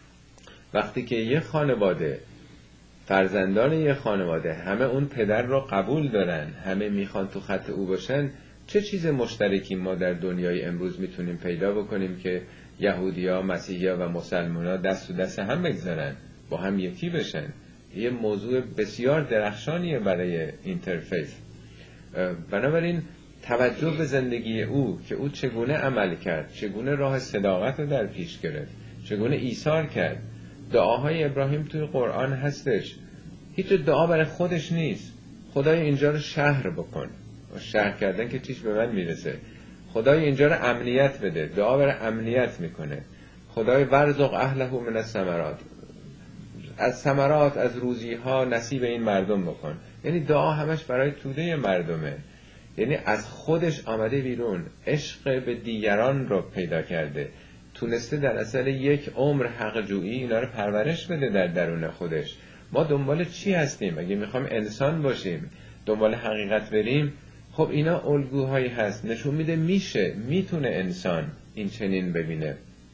وقتی که یه خانواده، فرزندان یه خانواده همه اون پدر رو قبول دارن، همه میخوان تو خط او باشن، چه چیز مشترکی ما در دنیای امروز میتونیم پیدا بکنیم که یهودی‌ها، مسیحی‌ها و مسلمان‌ها دست و دست هم بگذارن، با هم یکی بشن؟ یه موضوع بسیار درخشانیه برای اینترفیس. بنابراین توجه به زندگی او که او چگونه عمل کرد، چگونه راه صداقت رو در پیش گرفت، چگونه ایثار کرد. دعاهای ابراهیم توی قرآن هستش. هیچ دعا برای خودش نیست. خدای اینجا رو شهر بکن. شهر کردن که چیش به من میرسه. خدای اینجا رو امنیت بده. دعا برای امنیت میکنه. خدای ورزق اهله من الثمرات، از ثمرات، از روزی ها نصیب این مردم بکن. یعنی دعا همش برای توده مردمه. یعنی از خودش آمده بیرون، عشق به دیگران رو پیدا کرده، تونسته در اصل یک عمر حق جویی اینا رو پرورش بده در درون خودش. ما دنبال چی هستیم؟ اگه میخوام انسان باشیم، دنبال حقیقت بریم، خب اینا الگوهایی هست نشون میده میشه، میتونه انسان این چنین ببینه.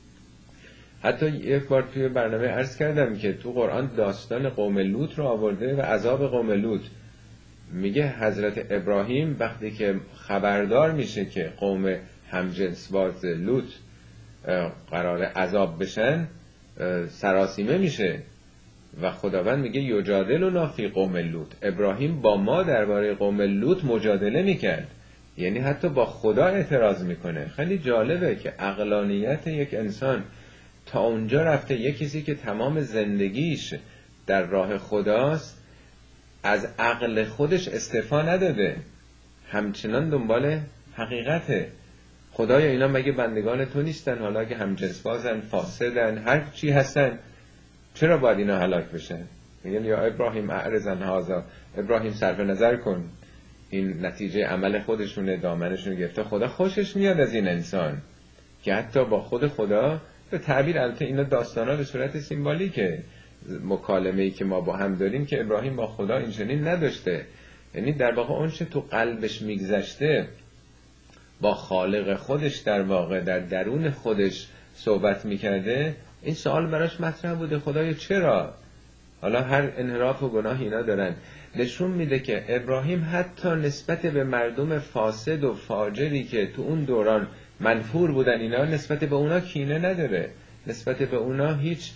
حتی یک بار توی برنامه عرض کردم که تو قرآن داستان قوم لوط رو آورده و عذاب قوم لوط. میگه حضرت ابراهیم وقتی که خبردار میشه که قوم همجنس باز لوط قرار عذاب بشن، سراسیمه میشه و خداوند میگه یجادلنا فی قوم لوط. ابراهیم با ما درباره قوم لوط مجادله میکرد، یعنی حتی با خدا اعتراض میکنه. خیلی جالبه که عقلانیت یک انسان تا اونجا رفته، یک کسی که تمام زندگیش در راه خداست از عقل خودش استعفا نداده، همچنان دنبال حقیقته. خدایا اینا مگه بندگان تو نیستن؟ حالا که همجنس بازن، فاسدن، هر چی هستن، چرا باید اینا هلاک بشن؟ میگن یا ابراهیم اعرض عن هذا، ابراهیم صرف نظر کن، این نتیجه عمل خودشونه، دامنشون گرفته. خدا خوشش میاد از این انسان که حتی با خود خدا به تعبیر، البته اینا داستانا به صورت سیمبولیکه، مکالمه‌ای که ما با هم داریم که ابراهیم با خدا این چنین نداشته، یعنی در واقع اون چه تو قلبش میگذشته با خالق خودش در واقع در درون خودش صحبت میکرده. این سوال براش مطرح بوده، خدایا چرا؟ حالا هر انحراف و گناه اینا دارن. نشون میده که ابراهیم حتی نسبت به مردم فاسد و فاجری که تو اون دوران منفور بودن اینا، نسبت به اونا کینه نداره، نسبت به اونا هیچ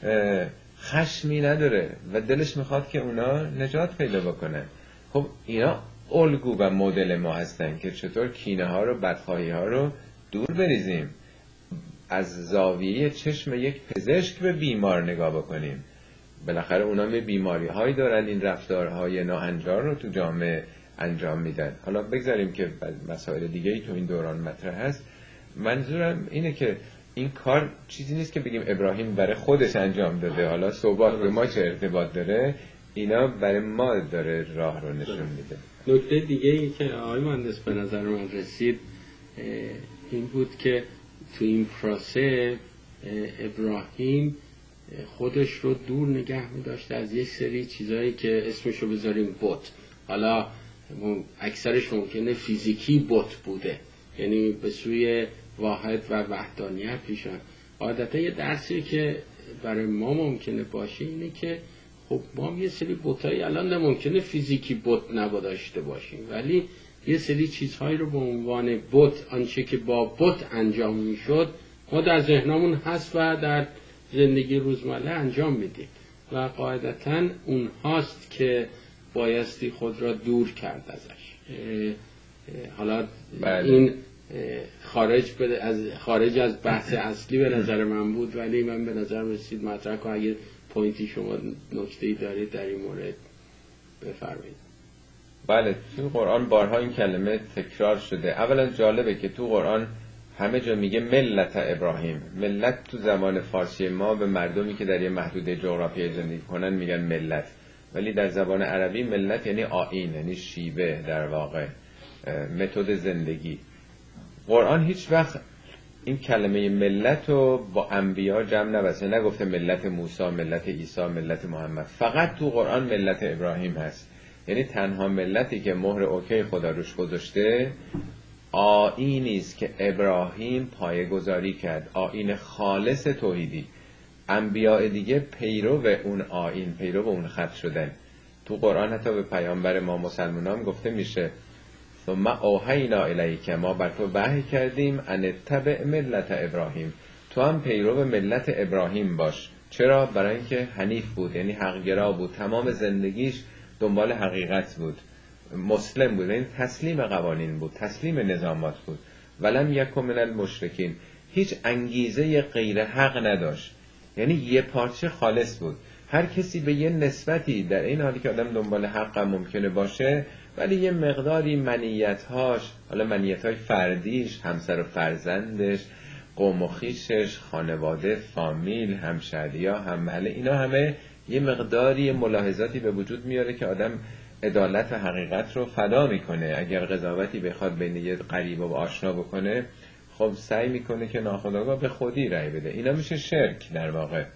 خشمی نداره و دلش میخواد که اونا نجات پیدا بکنن. خب اینا الگو و مدل ما هستن که چطور کینه ها رو، بدخواهی ها رو دور بریزیم، از زاویه چشم یک پزشک به بیمار نگاه بکنیم. بالاخره اونا می بیماری هایی دارن، این رفتارهای ناهنجار رو تو جامعه انجام میدن. حالا بگذاریم که مسائل دیگه ای تو این دوران مطرح هست. منظورم اینه که این کار چیزی نیست که بگیم ابراهیم برای خودش انجام داده، حالا صحبت به ما چه ارتباط داره، اینا برای ما داره راه رو نشون میده. نکته دیگه ای که آقای مهندس به نظر من رسید این بود که تو این پروسه ابراهیم خودش رو دور نگه می داشته از یک سری چیزایی که اسمشو بذاریم بت. حالا اکثرش ممکنه فیزیکی بت بوده، یعنی به سوی واحد و وحدانیت پیشن. عادتا یه درسی که برای ما ممکنه باشه اینه که خب ما یه سری بتایی الان ممکنه فیزیکی بت نبوداشته باشیم، ولی یه سری چیزهایی رو به عنوان بت، آنچه که با بت انجام میشد، ما در ذهنمون هست و در زندگی روزمره انجام میدیم و قاعدتا اون هاست که بایستی خود را دور کرد ازش. حالا بله. این خارج از خارج از بحث اصلی به نظر من بود، ولی من به نظر رسید مطرح کنم. اگه پوینتی شما نکته‌ای دارید در این مورد بفرمایید. بله، تو قرآن بارها این کلمه تکرار شده. اولا جالبه که تو قرآن همه جا میگه ملت ابراهیم. ملت تو زبان فارسی ما به مردمی که در یه محدوده جغرافیایی زندگی کنن میگن ملت، ولی در زبان عربی ملت یعنی آیین، یعنی شیوه، در واقع متد زندگی. قرآن هیچ وقت این کلمه ملت رو با انبیا جمع نبسته، نگفته ملت موسی، ملت عیسی، ملت محمد. فقط تو قرآن ملت ابراهیم هست، یعنی تنها ملتی که مهر اوکی خدا روش گذاشته آیینی است که ابراهیم پایه‌گذاری کرد، آیین خالص توحیدی. انبیاء دیگه پیرو اون آیین، پیرو اون خط شدن. تو قرآن حتی به پیامبر ما مسلمانان گفته میشه ثم اوحینا الیک، ما بر تو وحی کردیم ان اتبع ملت ابراهیم، تو هم پیرو ملت ابراهیم باش. چرا؟ برای اینکه حنیف بود، یعنی حق‌گرا بود، تمام زندگیش دنبال حقیقت بود، مسلم بود، یعنی تسلیم قوانین بود، تسلیم نظامات بود. ولم یک من المشرکین، هیچ انگیزه غیر حق نداشت، یعنی یه پارچه خالص بود. هر کسی به یه نسبتی، در این حالی که آدم دنبال حق هم ممکنه باشه، ولی یه مقداری منیت‌هاش، حالا منیت‌های فردیش، همسر و فرزندش، قوم و خویشش، خانواده، فامیل، همشهری‌ها، هم محله، اینا همه یه مقداری ملاحظاتی به وجود میاره که آدم عدالت و حقیقت رو فدا میکنه. اگر قضاوتی بخواد بین یه غریب و آشنا بکنه، خب سعی میکنه که ناخودآگاه به خودی رأی بده. اینا میشه شرک در واقع.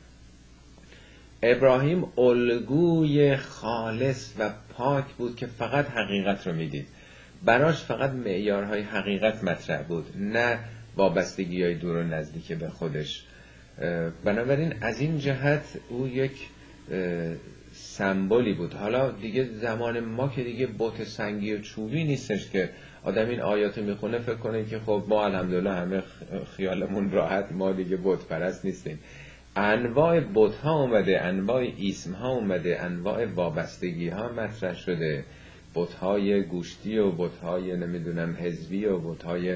ابراهیم الگوی خالص و پاک بود که فقط حقیقت رو میدید. براش فقط معیارهای حقیقت مطرح بود، نه وابستگی‌های دور و نزدیک به خودش. بنابراین از این جهت او یک سمبولی بود. حالا دیگه زمان ما که دیگه بت سنگی و چوبی نیستش که آدم این آیاتو میخونه فکر کنه که خب ما الحمدلله همه خیالمون راحت، ما دیگه بت پرست نیستیم. انواع بت ها اومده، انواع اسم ها اومده، انواع وابستگی ها مطرح شده، بت های گوشتی و بت های نمیدونم حزبی و بت های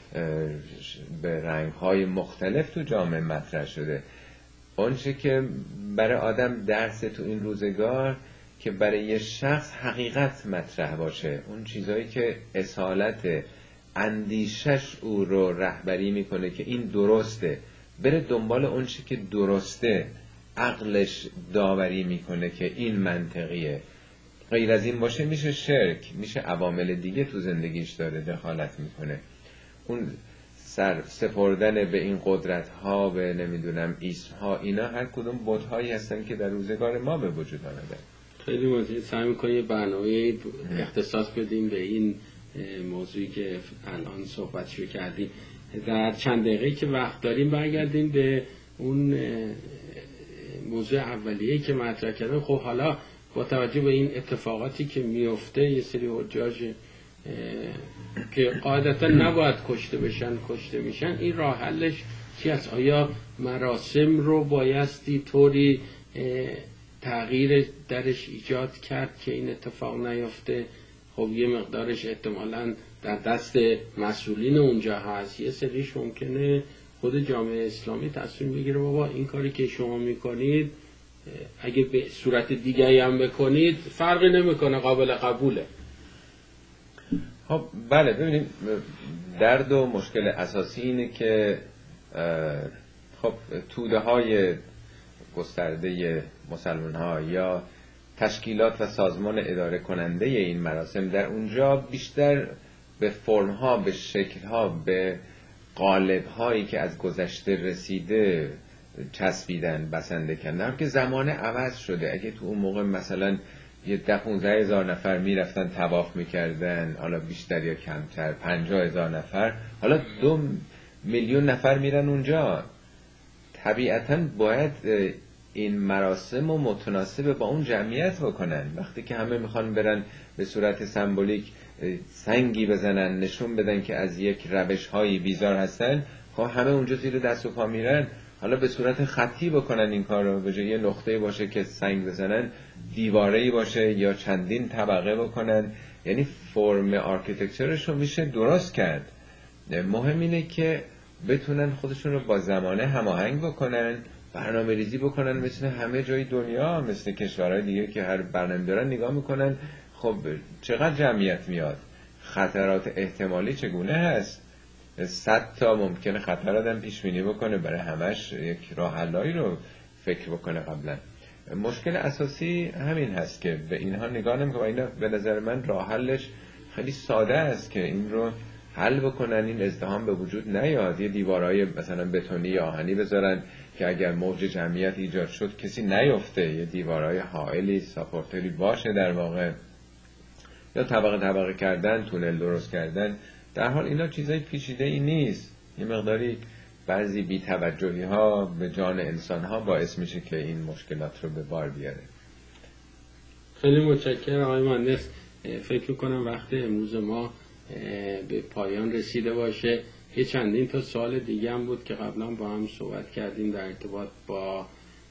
به رنگ های مختلف تو جامعه مطرح شده. اونچه که برای آدم درس تو این روزگار که برای یه شخص حقیقت مطرح باشه، اون چیزایی که اصالت اندیشش او رو رهبری میکنه که این درسته، بره دنبال اون چی که درسته، عقلش داوری میکنه که این منطقیه. غیر از این باشه میشه شرک، میشه عوامل دیگه تو زندگیش داره دخالت میکنه. اون سر سپردن به این قدرت ها، به نمیدونم اسم ها، اینا هر کدوم بت هایی هستن که در روزگار ما به وجود آمدن. خیلی مزید سعی میکنیم برنامه اختصاص بدیم به این موضوعی که الان صحبتشو کردیم. در چند دقیقه که وقت داریم برگردیم به اون موضوع اولیه‌ای که مطرح کردم. خب حالا با توجه به این اتفاقاتی که میفته، یه سری حجاج که قاعدتا نباید کشته بشن کشته میشن، این راه حلش چی است؟ آیا مراسم رو بایستی طوری تغییر درش ایجاد کرد که این اتفاق نیفته؟ خب یه مقدارش احتمالاً در دست مسئولین اونجا هست، یه سریش ممکنه خود جامعه اسلامی تصمیم بگیره بابا این کاری که شما میکنید اگه به صورت دیگری هم بکنید فرقی نمیکنه، قابل قبوله. خب بله، ببینیم درد و مشکل اساسی اینه که خب توده های گسترده مسلمان ها یا تشکیلات و سازمان اداره کننده این مراسم در اونجا بیشتر به فرم ها، به شکل ها، به قالب هایی که از گذشته رسیده چسبیدن، بسنده کردن، که زمان عوض شده. اگه تو اون موقع مثلا یه ده پونزده هزار نفر میرفتن طواف میکردن، حالا بیشتر یا کمتر پنجاه هزار نفر، حالا دو میلیون نفر میرن اونجا. طبیعتاً باید این مراسم رو متناسب با اون جمعیت بکنن. وقتی که همه میخوان برن به صورت سمبولیک سنگی بزنن، نشون بدن که از یک روش هایی بیزار هستن، خب همه اونجا زیر دست و پا میرن. حالا به صورت خطی بکنن این کار رو، به جای یه نقطه باشه که سنگ بزنن، دیواره‌ای باشه یا چندین طبقه بکنن. یعنی فرم آرکیتکچرش رو میشه درست کرد. مهم اینه که بتونن خودشون رو با زمانه هماهنگ بکنن، برنامه ریزی بکنن، مثل همه جای دنیا، مثل کشورهای دیگه که هر برنامه دارن نگاه میکنن خب چقدر جمعیت میاد، خطرات احتمالی چگونه هست، صد تا ممکنه خطر آدم پیش بینی بکنه، برای همش یک راه حلایی رو فکر بکنه قبلا. مشکل اساسی همین هست که به اینها نگاه نمیکنه. اینا به نظر من راه حلش خیلی ساده است که این رو حل بکنن، این ازدحام به وجود نیاد. یه دیوارهای مثلا بتونی یا آهنی بذارن که اگر موج جمعیت ایجاد شد کسی نیفته، یه دیوارهای حائلی ساپورتری باشه در واقع، یا طبقه طبقه کردن، تونل درست کردن. در حال اینا چیزای پیچیده ای نیست. یه مقداری بعضی بی توجهی ها به جان انسان ها باعث میشه که این مشکلات رو به بار بیاره. خیلی متشکرم آقای مهندس. فکر کنم وقت امروز ما به پایان رسیده باشه. یه چندین تا سوال دیگه هم بود که قبلا با هم صحبت کردیم در ارتباط با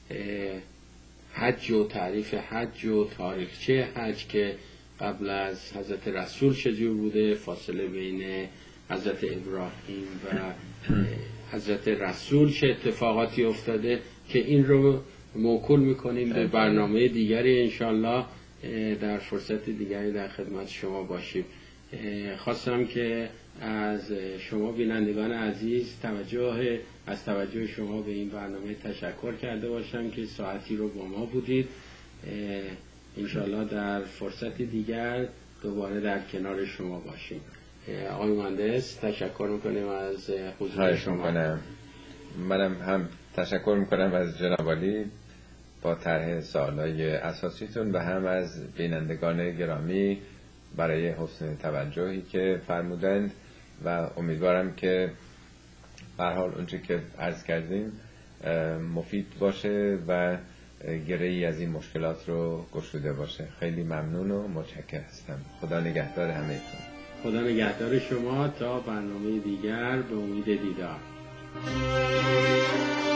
حج و تعریف حج و تاریخچه حج، که قبل از حضرت رسول چجور بوده، فاصله بین حضرت ابراهیم و حضرت رسول چه اتفاقاتی افتاده، که این رو موکول میکنیم به برنامه دیگری انشالله در فرصت دیگری در خدمت شما باشیم. خواستم که از شما بینندگان عزیز توجه از توجه شما به این برنامه تشکر کرده باشم که ساعتی رو با ما بودید. انشالله در فرصت دیگر دوباره در کنار شما باشیم. آقای مهندس تشکر میکنیم از حضور شما. میکنم. منم هم تشکر میکنم از جناب عالی با طرح سوالای اساسیتون و هم از بینندگان گرامی برای حسن توجهی که فرمودند و امیدوارم که به هر حال اونچه که عرض کردیم مفید باشه و گره‌ای از این مشکلات رو گشوده باشه. خیلی ممنون و متشکر هستم. خدا نگهدار همه‌تون. خدا نگهدار شما تا برنامه دیگر، به امید دیدار.